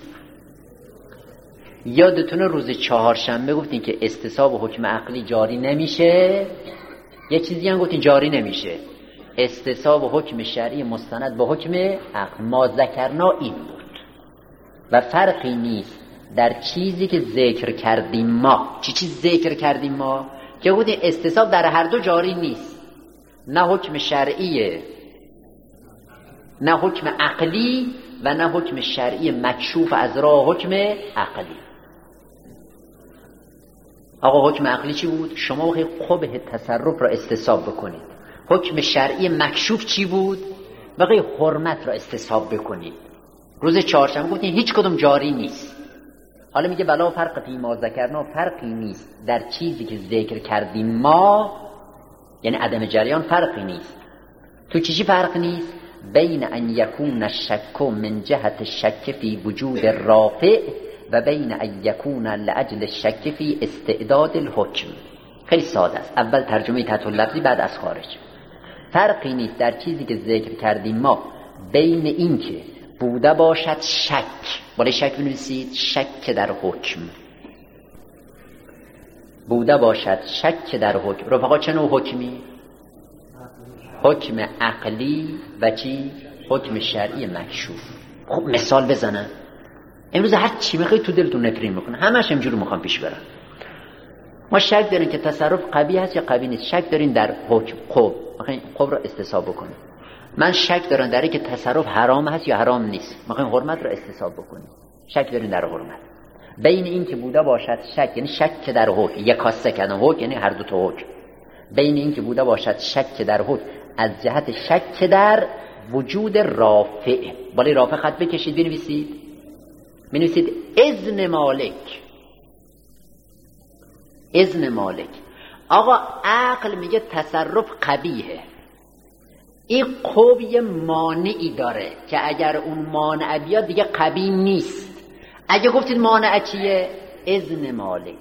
یادتونه روز چهارشنبه گفتین که استصحاب و حکم عقلی جاری نمیشه، یه چیزی هم گفتین جاری نمیشه، استصحاب و حکم شرعی مستند به حکم عقل. ما ذکرنا این بود و فرقی نیست در چیزی که ذکر کردیم ما. چی چیز ذکر کردیم ما؟ که گفتین استصحاب در هر دو جاری نیست، نه حکم شرعیه نه حکم عقلی و نه حکم شرعی مکشوف از راه حکم عقلی. آقا حکم عقلی چی بود؟ شما بخواید قبح تصرف را استصحاب بکنید. حکم شرعی مکشوف چی بود؟ بخواید حرمت را استصحاب بکنید. روز چهارشنبه گفتین هیچ کدوم جاری نیست. حالا میگه بلا فرق فی ما ذکرنا، فرقی نیست در چیزی که ذکر کردیم ما، یعنی عدم جریان فرقی نیست. تو چیزی فرق نیست؟ بین ان یکون الشک من جهت الشک فی وجود الرافع و بین ان یکون لأجل الشک فی استعداد الحکم. خیلی ساده است. اول ترجمه تحت لفظی بعد از خارج. فرقی نیست در چیزی که ذکر کردیم ما بین این که بوده باشد شک، بالای شک بنویسید، شک در حکم، بوده باشد شک در حکم. رفقا چه نوع حکمی؟ حکم عقلی و چی؟ حکم شرعی مکشوف. خب مثال بزنم. امروز هر چی میخوای تو دلتون نفرین میکنه، همش اینجوری میخوام پیش برم. ما شک داریم که تصرف قبیح هست یا قبیح نیست. شک داریم در حکم قب، میخواین قب رو استصحاب بکنیم. من شک دارم در اینکه تصرف حرام هست یا حرام نیست، میخوایم حرمت رو استصحاب بکنیم، شک داریم در حرمت. بین این که بوده باشد شک، یعنی شک در حکم، یک کاسه کردن حکم یعنی هر دو تا حکم. بین این که بوده باشد شک در حکم از جهت شک در وجود رافع. بالای رافع خط بکشید بنویسید، بنویسید اذن مالک. اذن مالک. آقا عقل میگه تصرف قبیحه، این قوی یه مانعی داره که اگر اون مانع بیاد دیگه قبیح نیست. اگه گفتید مانع چیه؟ اذن مالک.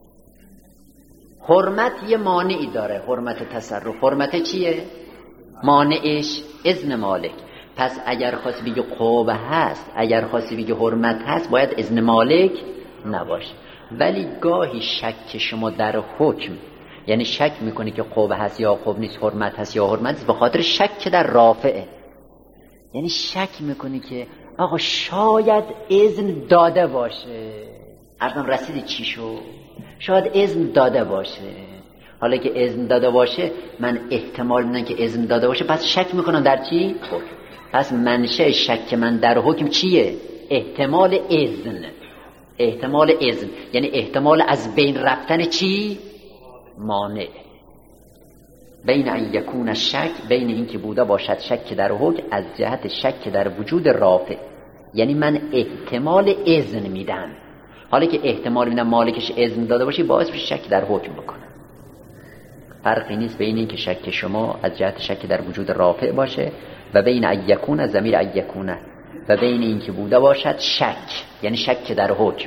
حرمت یه مانعی داره، حرمت تصرف. حرمت چیه؟ مانعش اذن مالک. پس اگر خواستی بگی قوه هست، اگر خواستی بگی حرمت هست، باید اذن مالک نباشه. ولی گاهی شک شما در حکم، یعنی شک میکنی که قوه هست یا قوه نیست، حرمت هست یا حرمت نیست، به خاطر شک در رافعه. یعنی شک میکنی که آقا شاید اذن داده باشه. عرضم رسیدی چی شو؟ شاید اذن داده باشه. حالا که اذن داده باشه، من احتمال میدم که اذن داده باشه، پس شک میکنم در چی؟ حکم. پس منشأ شک من در حکم چیه؟ احتمال اذن. احتمال اذن یعنی احتمال از بین رفتن چی؟ مانع. بین ان یکون شک، بین این که بوده باشد شک در حکم از جهت شک در وجود رافع، یعنی من احتمال اذن میدم. حالا که احتمال میدم مالکش اذن داده باشه، باعث بشه شک در حکم بکنم. فرقی نیست بین این که شک شما از جهت شک در وجود رافع باشه و بین ان یکون، ضمیر ان یکون، و بین این که بوده باشد شک، یعنی شک در حکم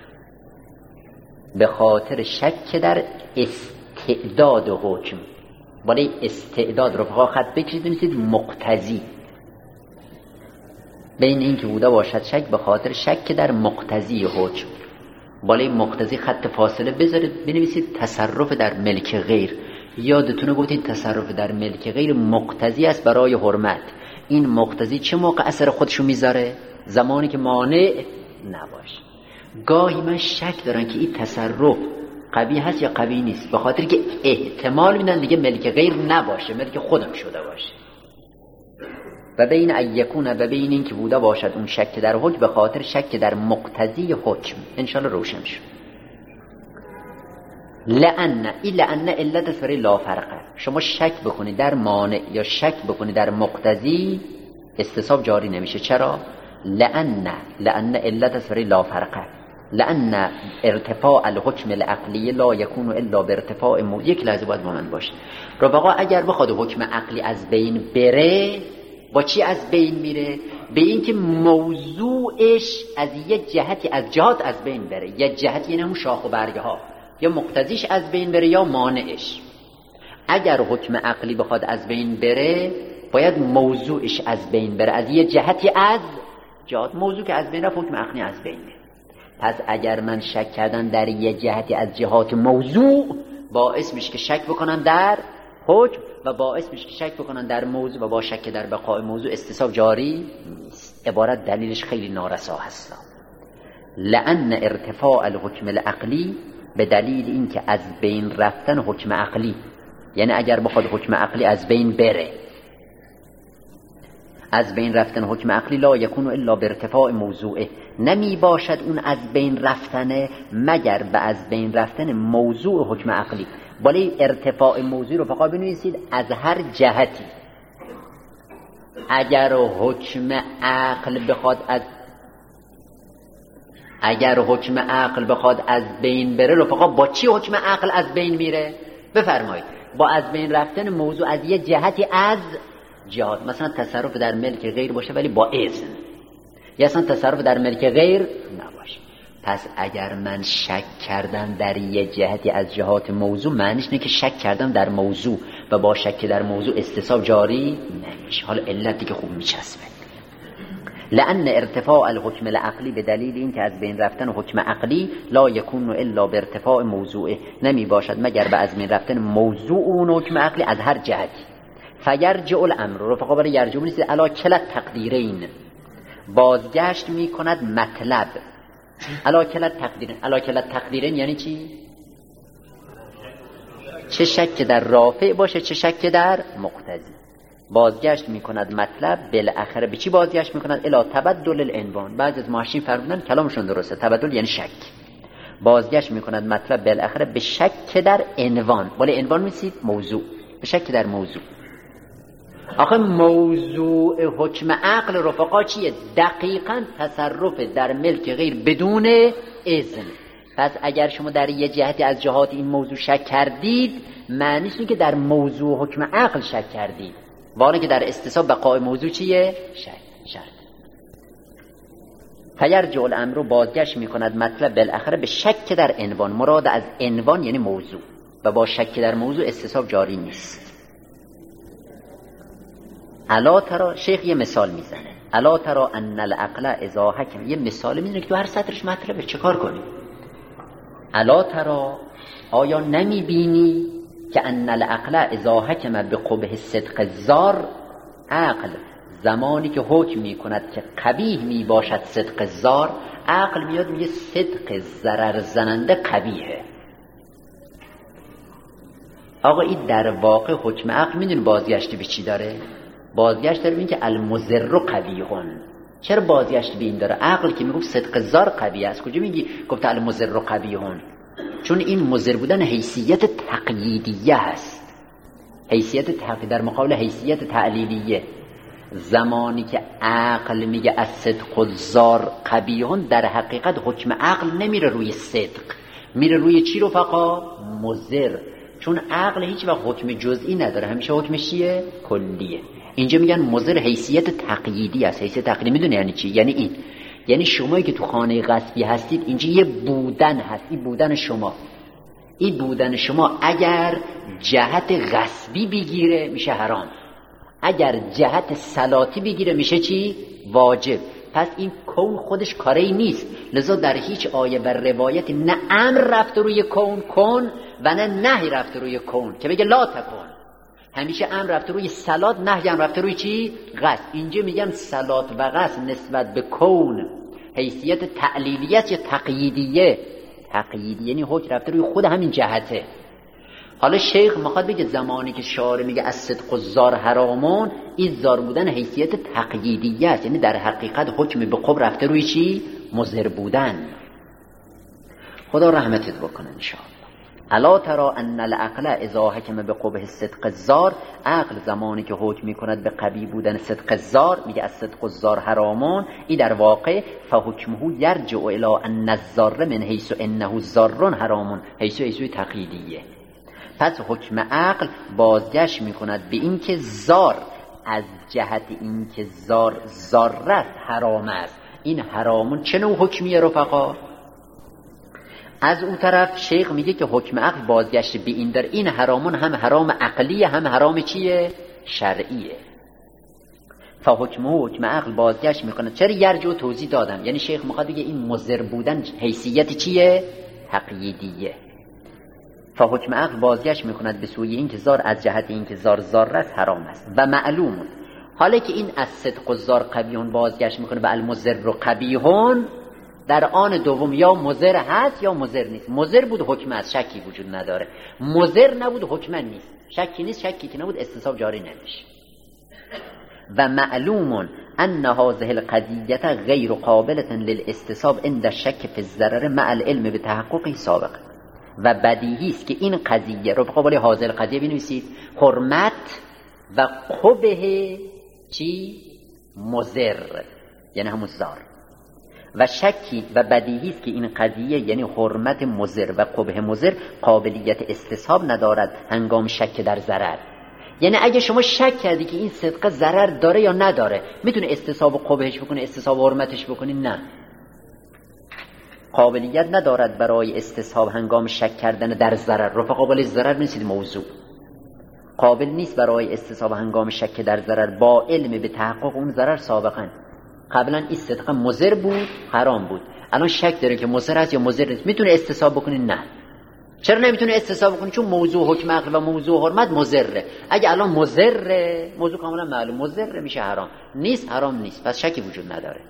به خاطر شک در استعداد حکم. بالای استعداد رو فقط خط بکشید بنویسید مقتضی. بین این که بوده باشد شک به خاطر شک در مقتضی حکم. بالای مقتضی خط فاصله بذارید بنویسید تصرف در ملک غیر. یادتونه گفتید تصرف در ملک غیر مقتضی است برای حرمت. این مقتضی چه موقع اثر خودشو میذاره؟ زمانی که مانع نباشه. گاهی من شک دارم که این تصرف قبیح هست یا قبیح نیست، به خاطر که احتمال میدن دیگه ملک غیر نباشه، ملک خودم شده باشه. و بین ان یکون، و بین این که بوده باشد اون شک در حکم به خاطر شک در مقتضی حکم. انشاءالله روشن شد. لأن، این لأن علت است برای لا فرقه. شما شک بکنی در مانع یا شک بکنی در مقتضی، استصحاب جاری نمیشه. چرا؟ لأن، لأن علت است برای لا فرقه. لأن ارتفاع الحکم العقلی لا یکون الا بارتفاع موضوع. یک لحظه باید با من باشه رفقا. اگر بخواد حکم عقلی از بین بره، با چی از بین میره؟ به این که موضوعش از یک جهتی از جهات از بین بره. یک جهتی یعنی همون شاخ و برگه ها، یا مقتضیش از بین بره یا مانعش. اگر حکم عقلی بخواد از بین بره، باید موضوعش از بین بره از یک جهتی از جهات. موضوع که از بین رفت، حکم عقلی از بین بره. پس اگر من شک کردم در یک جهتی از جهات موضوع، باعث میشه که شک بکنم در حکم و باعث میشه که شک بکنم در موضوع، و با شک در بقای موضوع استصحاب جاری نیست. عبارت دلیلش خیلی نارسا هست. لأن ارتفاع الحکم العقلی، به دلیل این که از بین رفتن حکم عقلی، یعنی اگر بخواد حکم عقلی از بین بره، از بین رفتن حکم عقلی لا یکون الا بارتفاع موضوعه، نمی باشد اون از بین رفتن مگر به از بین رفتن موضوع حکم عقلی. بالای ارتفاع موضوع رو فقط بنویسید از هر جهتی. اگر حکم عقل بخواد از اگر حکم عقل بخواد از بین بره، رو فقط با چی حکم عقل از بین میره؟ بفرمایید با از بین رفتن موضوع از یه جهتی از جهات. مثلا تصرف در ملک غیر باشه ولی با اذن، یا اصلا تصرف در ملک غیر نباشه. پس اگر من شک کردم در یه جهتی از جهات موضوع، معنیش اینه که شک کردم در موضوع و با شک در موضوع استصحاب جاری نمیشه. حالا علتی که خوب میچسبه. لأن ارتفاع الحکم العقلی، به دلیل این که از بین رفتن حکم عقلی لا یکون الا بارتفاع موضوعه، نمی باشد مگر به از بین رفتن موضوع اون حکم عقلی از هر جهتی. فیرجع الامر، رفقا برای یرجع نیست، علی کلا تقدیرین، بازگشت می کند مطلب. علی کلا تقدیرین، علی کلا تقدیرین یعنی چی؟ چه شک در رافع باشه چه شک در مقتضی. بازگشت میکند مطلب بالاخره به چی بازگشت میکند؟ الی تبدل العنوان. بعضی از محشین فرمودن کلامشون درسته، تبدل یعنی شک. بازگشت میکند مطلب بالاخره به شک در عنوان. ولی عنوان میسید موضوع، به شک در موضوع. آخه موضوع حکم عقل رفقا چیه؟ دقیقاً تصرف در ملک غیر بدون اذن. پس اگر شما در یه جهتی از جهات این موضوع شک کردید، معنیش اینه که در موضوع حکم عقل شک کردید، ولی که در استصحاب بقای موضوع چیه؟ شک شرط. فیرجع الامر رو بازگشت میکند مطلب بالاخره به شک در عنوان. مراد از عنوان یعنی موضوع و با شک در موضوع استصحاب جاری نیست. الا ترى، شیخ یه مثال میزنه، الا ترى ان العقل اذا حکم، یه مثال میزنه که تو هر سطرش مطلبه، چه کار کنیم؟ الا ترى، آیا نمیبینی که ان العقل اذا حکم بقبح صدق الزار، عقل زمانی که حکم میکند که قبیح میباشد صدق الزار، عقل میاد میگه صدق ضرر زننده قبیحه. آقا این در واقع حکم عقل میدونی بازگشت به چی داره؟ بازگشت داره میگه المضر قبیحون. چرا بازگشت به این داره؟ عقل که میگفت صدق الزار قبیح است، کجا میگی گفت المضر قبیحون؟ چون این مضر بودن حیثیت تقییدیه هست، حیثیت تقیید در مقابل حیثیت تعلیلیه. زمانی که عقل میگه از صدق الزار قبیحون، در حقیقت حکم عقل نمیره روی صدق، میره روی چی رفقا؟ مضر. چون عقل هیچ وقت حکم جزئی نداره، همیشه حکمش چیه؟ کلیه. اینجا میگن مضر حیثیت تقییدی است. حیثیت تقییدی میدونه یعنی چی؟ یعنی این، یعنی شمایی که تو خانه غصبی هستید، اینجا یه بودن هست، این بودن شما، این بودن شما اگر جهت غصبی بگیره میشه حرام، اگر جهت صلاتی بگیره میشه چی؟ واجب. پس این کون خودش کاری نیست، لذا در هیچ آیه و روایت نه امر رفته روی کون کن و نه نهی رفته روی کون که بگه لا تکن. همیشه امر رفته روی صلات، نهی هم رفته روی چی؟ قصد. اینجا میگن صلات و قصد نسبت به کون حیثیت تعلیلیت یا تقییدیه. تقییدی یعنی حکم رفته روی خود همین جهته. حالا شیخ میخواد بگه زمانی که شارع میگه از صدق الزار حرامون، این زار بودن حیثیت تقییدیه است، یعنی در حقیقت حکم به قبح رفته روی چی؟ مضر بودن. خدا رحمتت بکنه انشاءالله. الا ترى ان العقل اذا حکم بقبح صدق الزار، عقل زمانی که حکم میکند به قبیح بودن صدق الزار، میگه از صدق الزار حرامون، این در واقع فحکمه یرجع الى ان الزار من حیث انه زار حرامون، حیث حیث تقییدیه. پس حکم عقل بازگشت میکند به این که زار، از جهت این که زار زار است، حرام است. این حرامون چه نوع حکمیه رفقا؟ از اون طرف شیخ میگه که حکم عقل بازگشت به این در، این حرامون هم حرام عقلیه هم حرام چیه؟ شرعیه. فحکمه، حکم عقل بازگشت میکنه. چرا یرجع توضیح دادم، یعنی شیخ میخواد بگه این مضر بودن حیثیت چیه؟ تقییدیه. فحکم عقل بازگشت میکند به سوی این که زار از جهت این که زار زار است حرام است. و معلوم، حالا که این از صدق الزار قبیحون بازگشت میکنه به المضر قبیحون، در آن دوم یا مضر هست یا مضر نیست. مضر بود حکم است، شکی وجود نداره. مضر نبود حکم نیست، شکی نیست، شکی که نبود استصحاب جاری نمیشه. و معلوم ان هذه القضیه غیر قابله للاستصحاب عند الشک فی الضرر مع العلم بتحقق سابق. و بدیهی است که این قضیه رو بقابل هذه القضیه بنویسید، حرمت و قبح چی؟ مضر، یعنی همون زار. و شکی و بدیهی است که این قضیه یعنی حرمت مضر و قبح مضر قابلیت استصحاب ندارد هنگام شک در ضرر. یعنی اگه شما شک کردی که این صدقه ضرر داره یا نداره، میتونه استصحاب و قبحش بکنه، استصحاب و حرمتش بکنی؟ نه، قابلیت ندارد برای استصحاب هنگام شک کردن در ضرر. رفقا قابل ضرر نیست، موضوع قابل نیست برای استصحاب هنگام شک در ضرر با علم به تحقق اون ضرر سابقا. قبلا این صدقه مضر بود، حرام بود، الان شک داره که مضر است یا مضر نیست، میتونه استصحاب بکنی؟ نه. چرا نمیتونه استصحاب بکنی؟ چون موضوع حکم عقل و موضوع حرمت مضره. اگه الان مضره، موضوع کاملا معلوم مضره، میشه حرام. نیست، حرام نیست، پس شکی وجود نداره.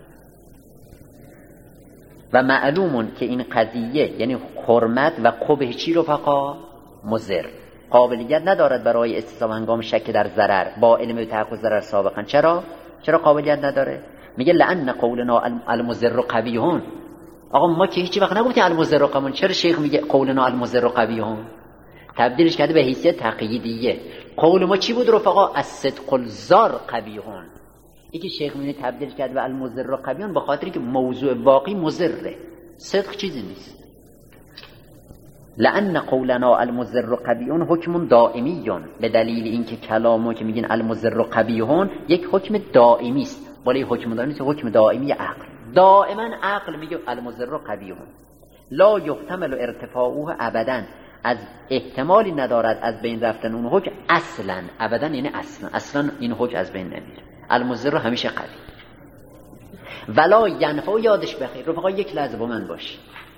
و معلومون که این قضیه یعنی حرمت و قبح چی رفقا؟ مضر. قابلیت ندارد برای استصواب هنگام شک در ضرر با علم تحقق ضرر سابقا. چرا چرا قابلیت نداره؟ میگه لأن قولنا المضر قبیحون. آقا ما که هیچ وقت نگفتیم المضر قبیحون، چرا شیخ میگه قولنا المضر قبیحون؟ تبدیلش کرده به حیثیت تقییدیه. قول ما چی بود رفقا؟ الصدق الزار قبیحون. یکی شیخ میگه تبدیل کرده به المضر قبیحون به خاطری که موضوع باقی مضره، صدق چیزی نیست. لأن قولنا المضر قبیحون حکم دائمیون، به دلیل اینکه کلامو که میگین المضر قبیحون یک حکم دائمی است. ولی حکم دائمی است، حکم دائمی عقل. دائما عقل میگه المضر قبیحون. لا یحتمل ارتفاعه ابدا، از احتمالی ندارد از بین رفتن اون حکم اصلا. ابدا یعنی اصلا، اصلا این حکم از بین نمیره. المضر همیشه قبیح. ولا ینفع، یادش بخیر رفقا یک لحظه با من باش.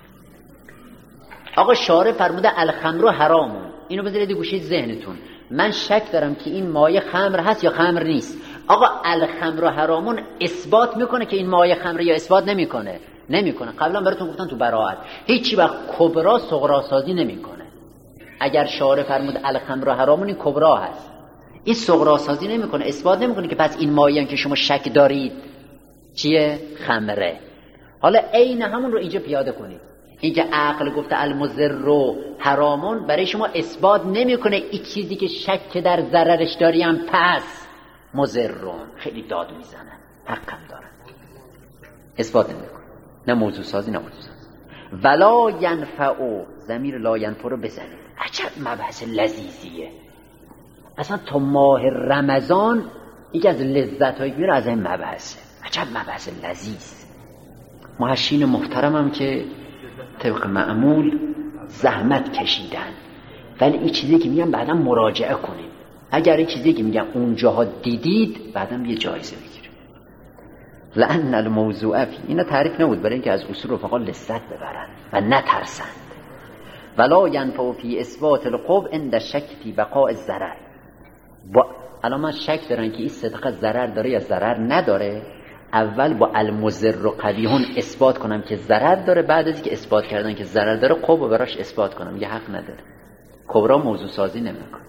آقا شارع فرموده الخمر حرامون، اینو بذارید گوشه ذهنتون. من شک دارم که این مایه خمر هست یا خمر نیست. آقا الخمر حرامون اثبات میکنه که این مایه خمر یا اثبات نمیکنه؟ نمیکنه. قبلا براتون گفتن تو براءت هیچی وقت کبرا صغرا سازی نمیکنه. اگر شارع فرمود الخمر حرامون این کبرا هست، این صغرا سازی نمیکنه، اثبات نمیکنه که پس این مایه که شما شک دارید چیه؟ خمره. حالا عین همون رو اینجا پیاده کنید. اینکه عقل گفته المضر حرامون برای شما اثبات نمیکنه این چیزی که شک در ضررش داریم پس مضرون. خیلی داد میزنن، حقم دارن، اثبات نمیکنه. نه موضوع سازی نه موضوع سازی. ولا ینفع، ضمیر لا ینفع رو بزنید. عجب مبحث لذیذیه. اصلا تا ماه رمضان یکی از لذت‌هایی میره از این مبحثه. عجب مبحث لذیذ. محشین محترمم که طبق معمول زحمت کشیدن، ولی این چیزی که میگم بعدا مراجعه کنیم. اگر این چیزی که میگم اونجاها دیدید بعدا یه جایزه بگیریم. لأن الموضوع فی، اینا تعریف نبود برای اینکه از اصول رفقا لذت ببرن و نترسند. ولا ینفع فی اثبات القبح عند شک فی بقاء الضرر. با الان من شک دارن که این صدقه ضرر داره یا ضرر نداره. اول با المضر قبیحون اثبات کنم که ضرر داره، بعد از اینکه اثبات کردن که ضرر داره قبح براش اثبات کنم. یه حق نداره. کبرا موضوع سازی نمیکنه.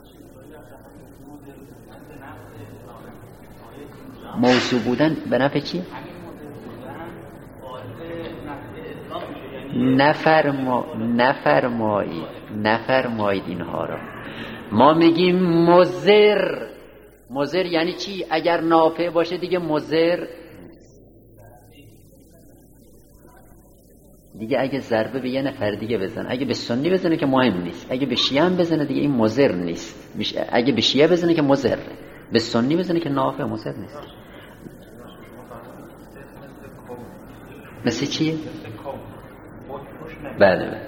موضوع بودن به نفع چی؟ نفرما نفرمایید نفرمایید اینها را. ما میگیم مضر. مضر یعنی چی؟ اگر نافع باشه دیگه مضر دیگه. اگه ضربه به یه نفر دیگه بزنه، اگه به سنی بزنه که مهم نیست، اگه به شیعه هم بزنه دیگه این مضر نیست. اگه به شیعه بزنه که مضر، به سنی بزنه که نافع، مضر نیست. مثل چیه؟ بله بله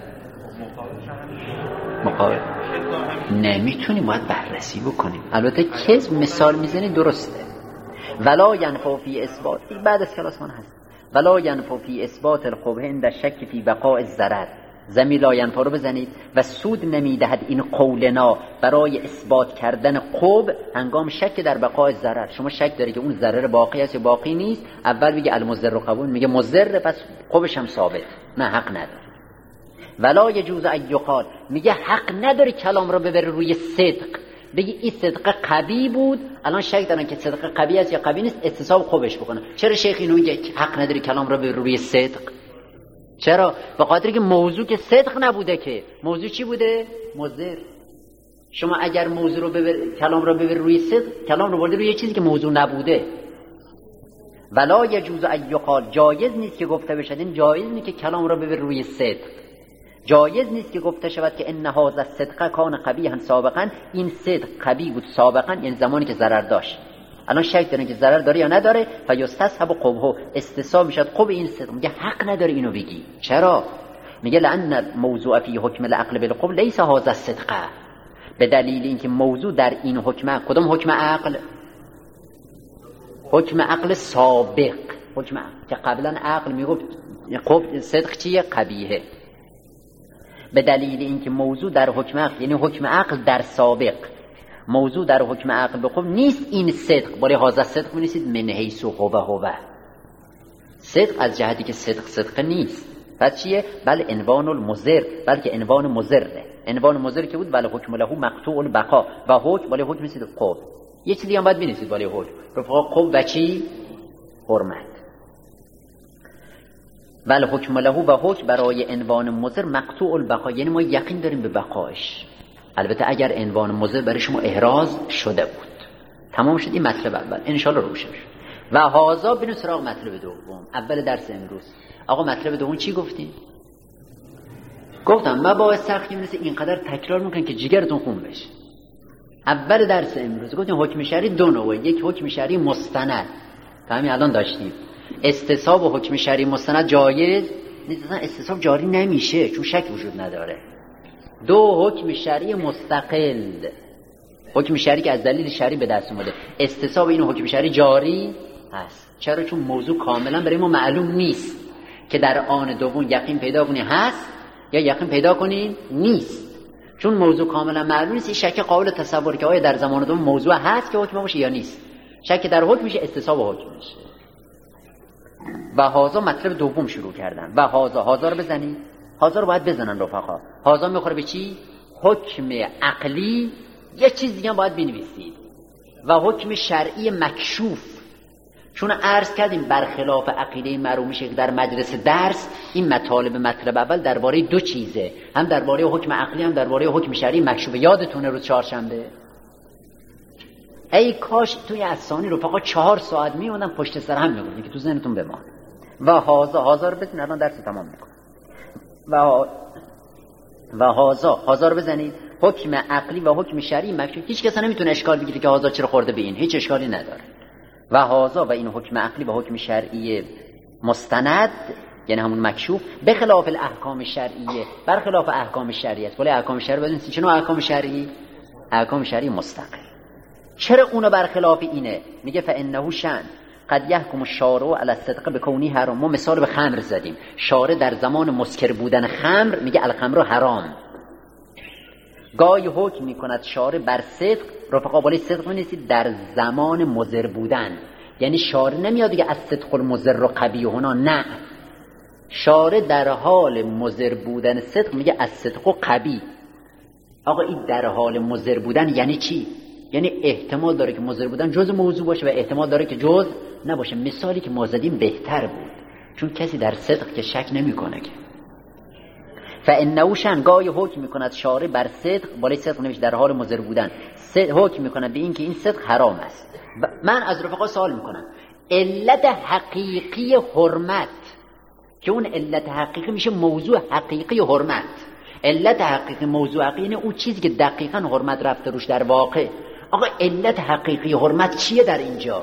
مقابل نمیتونیم، باید بررسی بکنیم. البته کذب مثال میزنی درسته. ولا ینفع فی اثبات، بعد از کلاس من هست. ولا ینفع فی اثبات القبح عند شک فی بقاء الضرر. ضمیر لا ینفع رو بزنید. و سود نمیدهد این قولنا برای اثبات کردن قبح هنگام شک در بقاء الضرر. شما شک داری که اون ضرر باقی است یا باقی نیست، اول میگه المضر قبول، میگه مضر، پس قبحش هم ثابت. نه حق نداره. ولا یجوز ان یقال، میگه حق نداره کلام رو ببره روی صدق، بگی این صدق قوی بود، الان شک دارن که صدق قوی است یا قوی نیست، استصحاب خوبش بکنه. چرا شیخ اینو میگه حق نداره کلام رو ببره روی صدق؟ چرا؟ به خاطر که موضوع که صدق نبوده، که موضوع چی بوده؟ مضر. شما اگر موضوع رو ببر، کلام رو ببر روی صدق، کلام رو برده روی یه چیزی که موضوع نبوده. ولا یجوز ان یقال، جایز نیست که گفته بشه، این جایز نیست که کلام رو ببر روی صدق. جایز نیست که گفته شود که ان هذا الصدق کان قبیحا سابقا، این صدق قبیح بود سابقا، یعنی زمانی که ضرر داشت. الان شک دارن که ضرر داره یا نداره، فیستصحب قبحه، استصحاب میشد قبح این صدق. میگه حق نداره اینو بگی. چرا؟ میگه لأن موضوع فی حکم العقل بالقبح لیس هذا الصدق، به دلیل اینکه موضوع در این حکم، کدام حکم عقل؟ حکم عقل سابق، حکم عقل. که قبلا عقل میگفت قبح صدق چیه؟ قبیحه. به دلیل اینکه موضوع در حکم عقل، یعنی حکم عقل در سابق، موضوع در حکم عقل بخوب نیست این صدق، باری هذا صدق می‌نویسید من حیث هو هو، صدق از جهتی که صدق صدق نیست. پس چیه؟ بل عنوان المضر، بلکه عنوان مضره. عنوان مضر که بود بل حکم له مقطوع البقا و حکم ولی حکم میسید قب. یه چیزی هم باید بنویسید ولی حکم رفقا قب و چی؟ حرمت. بل حکم له و حکم برای عنوان مضر مقطوع البقا، یعنی ما یقین داریم به بقایش. البته اگر عنوان مضر برای شما احراز شده بود. تمام شد این مطلب اول، ان شاء الله روشن شد. و هازا بنو سراغ مطلب دوم، اول درس امروز. آقا مطلب دوم چی گفتیم؟ گفتم مباحث سختی مثل اینقدر تکرار میکنن که جگرتون خون بشه. اول درس امروز گفتیم حکم شرعی دو نوعه، یک حکم شرعی مستند که همین الان داشتیم، استصحاب و حکم شرعی مستند جایز نیست، اصلا استصحاب جاری نمیشه چون شک وجود نداره. دو حکم شرعی مستقل، حکم شرعی که از دلیل شرعی به دست اومده، استصحاب این حکم شرعی جاری هست. چرا؟ چون موضوع کاملا برای ما معلوم نیست که در آن دوم یقین پیدا کنی هست یا یقین پیدا کنی نیست. چون موضوع کاملا معلوم نیست، شک قابل تصور که آیا در زمان دوم موضوع هست که حکم باشه یا نیست. شک در حکم میشه، استصحاب حکم میشه. و هازا مطلب دوم شروع کردن. و هازا، هازا رو بزنید، هازا رو باید بزنن رفقا. هازا میخوره به چی؟ حکم عقلی، یه چیز دیگه باید بنویسید، و حکم شرعی مکشوف. چون عرض کردیم برخلاف عقیده معروف میشه که در مجلس درس این مطالب مطلب اول درباره دو چیزه، هم درباره حکم عقلی هم درباره حکم شرعی مکشوف. یادتونه روز چهارشنبه ای کاش توی اسامی رفقا چهار ساعت میموندن پشت سر هم میگفتن که تو ذهنتون بمونه. و هازا، هازا رو بزنید، الان درس تمام میکنه. و و هازا، هازا رو بزنید، حکم عقلی و حکم شرعی مکشوف. هیچ کس نمیتونه اشکال بگیره که هازا چرا خورده به این، هیچ اشکالی نداره. و هازا و این حکم عقلی و حکم شرعی مستند یعنی همون مکشوف، به خلاف الاحکام شرعیه، برخلاف احکام شرعی است. ولی احکام شرعی بدون چه نوع احکام شرعی؟ احکام شرعی مستقل. چرا اونو برخلاف اینه؟ میگه فانه شأن قد یحکم الشارع علی الصدق بکونی حرام. ما مثال به خمر زدیم، شارع در زمان مسکر بودن خمر میگه الخمر حرام. گاهی حکم میکند شارع بر صدق، رفقا بالای صدق نیستید، در زمان مضر بودن. یعنی شارع نمیاد دیگه از صدق المضر و قبیح هنا، نه، شارع در حال مضر بودن صدق میگه از صدق و قبیح. آقا این در حال مضر بودن یعنی چی؟ یعنی احتمال داره که مضر بودن جز موضوع باشه و احتمال داره که جز نباشه. مثالی که ما زدیم بهتر بود، چون کسی در صدق که شک نمیکنه که. فانه شأن گاهی حکم میکند شارع بر صدق، بالای صدق نمیشه، در حال مضر بودن حکم میکند به این که این صدق حرام است. من از رفقا سوال میکنم علت حقیقی حرمت، که اون علت حقیقی میشه موضوع حقیقی حرمت. علت حقیقی موضوع حقیقی اون چیزی که دقیقاً حرمت رفته روش در واقع. آقا علت حقیقی حرمت چیه در اینجا؟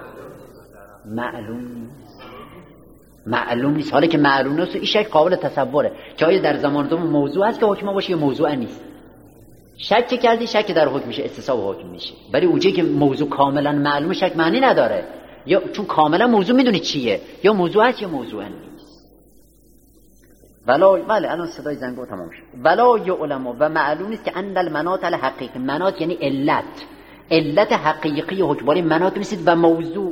معلوم نیست. معلوم نیست. حالا که معلوم نیست این شک قابل تصوره که آیا در زمان دوم موضوع هست که حکم باشه یا موضوع نیست. شک کردی، شک در حکم میشه، استصحاب حکم میشه. ولی اونجایی که موضوع کاملا معلومه شک معنی نداره، یا چون کاملا موضوع میدونی چیه، یا موضوع هست یا موضوع نیست. ولا بله الان صدای زنگو تمام شد. ولا یعلم و معلوم نیست که ان المناط الحقیقی، مناط یعنی علت، علت حقیقی حکمباری مناط نیست و موضوع.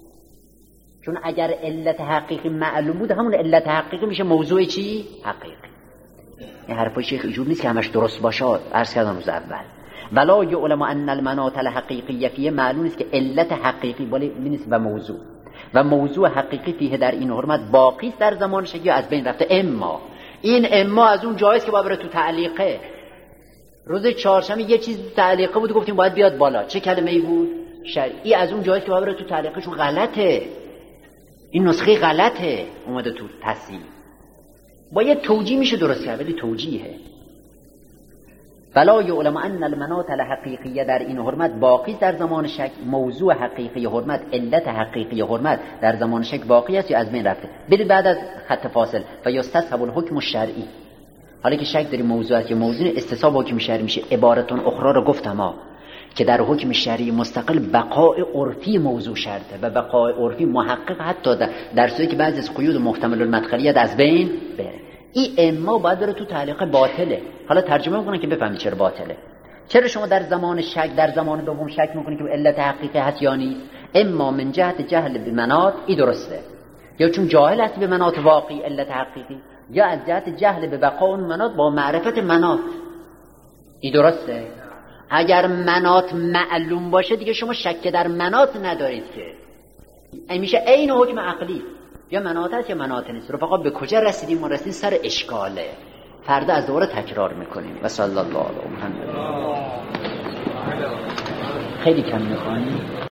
چون اگر علت حقیقی معلوم بود همون علت حقیقی میشه موضوع چی؟ حقیقی. این حرفای شیخ اینجور نیست که همش درست باشه، عرض کردم روز اول. ولا یعلم ان المناط الحقیقیه، فیه معلوم نیست که علت حقیقی بالا نیست و موضوع، و موضوع حقیقی فیه در این حرمت باقی است در زمان شک یا از بین رفته. اما این اما از اون جایست که باید بره تو تعلیقه. روز چهارشنبه یه چیز تو تعلیقه بود گفتیم باید بیاد بالا، چه کلمه ای بود؟ شرعی. از اون جایست که باید بره تو تعلیقه، چون غلطه، این نسخه غلطه اومده تو تصحیح. با یه توجیه میشه درست کرد، ولی توجیهه. فلا یعلم ان المناط الحقیقیه در این حرمت باقی در زمان شک، موضوع حقیقی حرمت، علت حقیقی حرمت در زمان شک باقی است یا از بین رفته. برید بعد از خط فاصل و یستصحب الحکم الشرعی. حالا که شک داری موضوع است که موضوع، استصحاب حکم شرعی میشه. عبارتون اخرى رو گفتم ها که در حکم شرعی مستقل بقای عرفی موضوع شرطه و بقای عرفی محقق حتی در, در صورتی که بعضی از قیود محتمل المدخلیت از بین بره. این اما باید بره تو تعلیق باطله. حالا ترجمه میکنن که بفهمید چرا باطله. چرا شما در زمان شک در زمان دوم شک میکنید که علت حقیقی هست یا نیست؟ اما من جهت جهل به مناط، این درسته، یا چون جاهل هست به مناط واقعی علت حقیقی، یا از جهت جهل به بقا اون منات با معرفت منات. این درسته؟ اگر منات معلوم باشه دیگه شما شک در منات ندارید که این میشه عین حکم عقلی، یا منات هست یا منات نیست. رفقا به کجا رسیدیم؟ ما رسیدیم سر اشکاله. فردا از دوباره تکرار میکنیم. و صلی الله علی محمد. خیلی کم میخوانیم.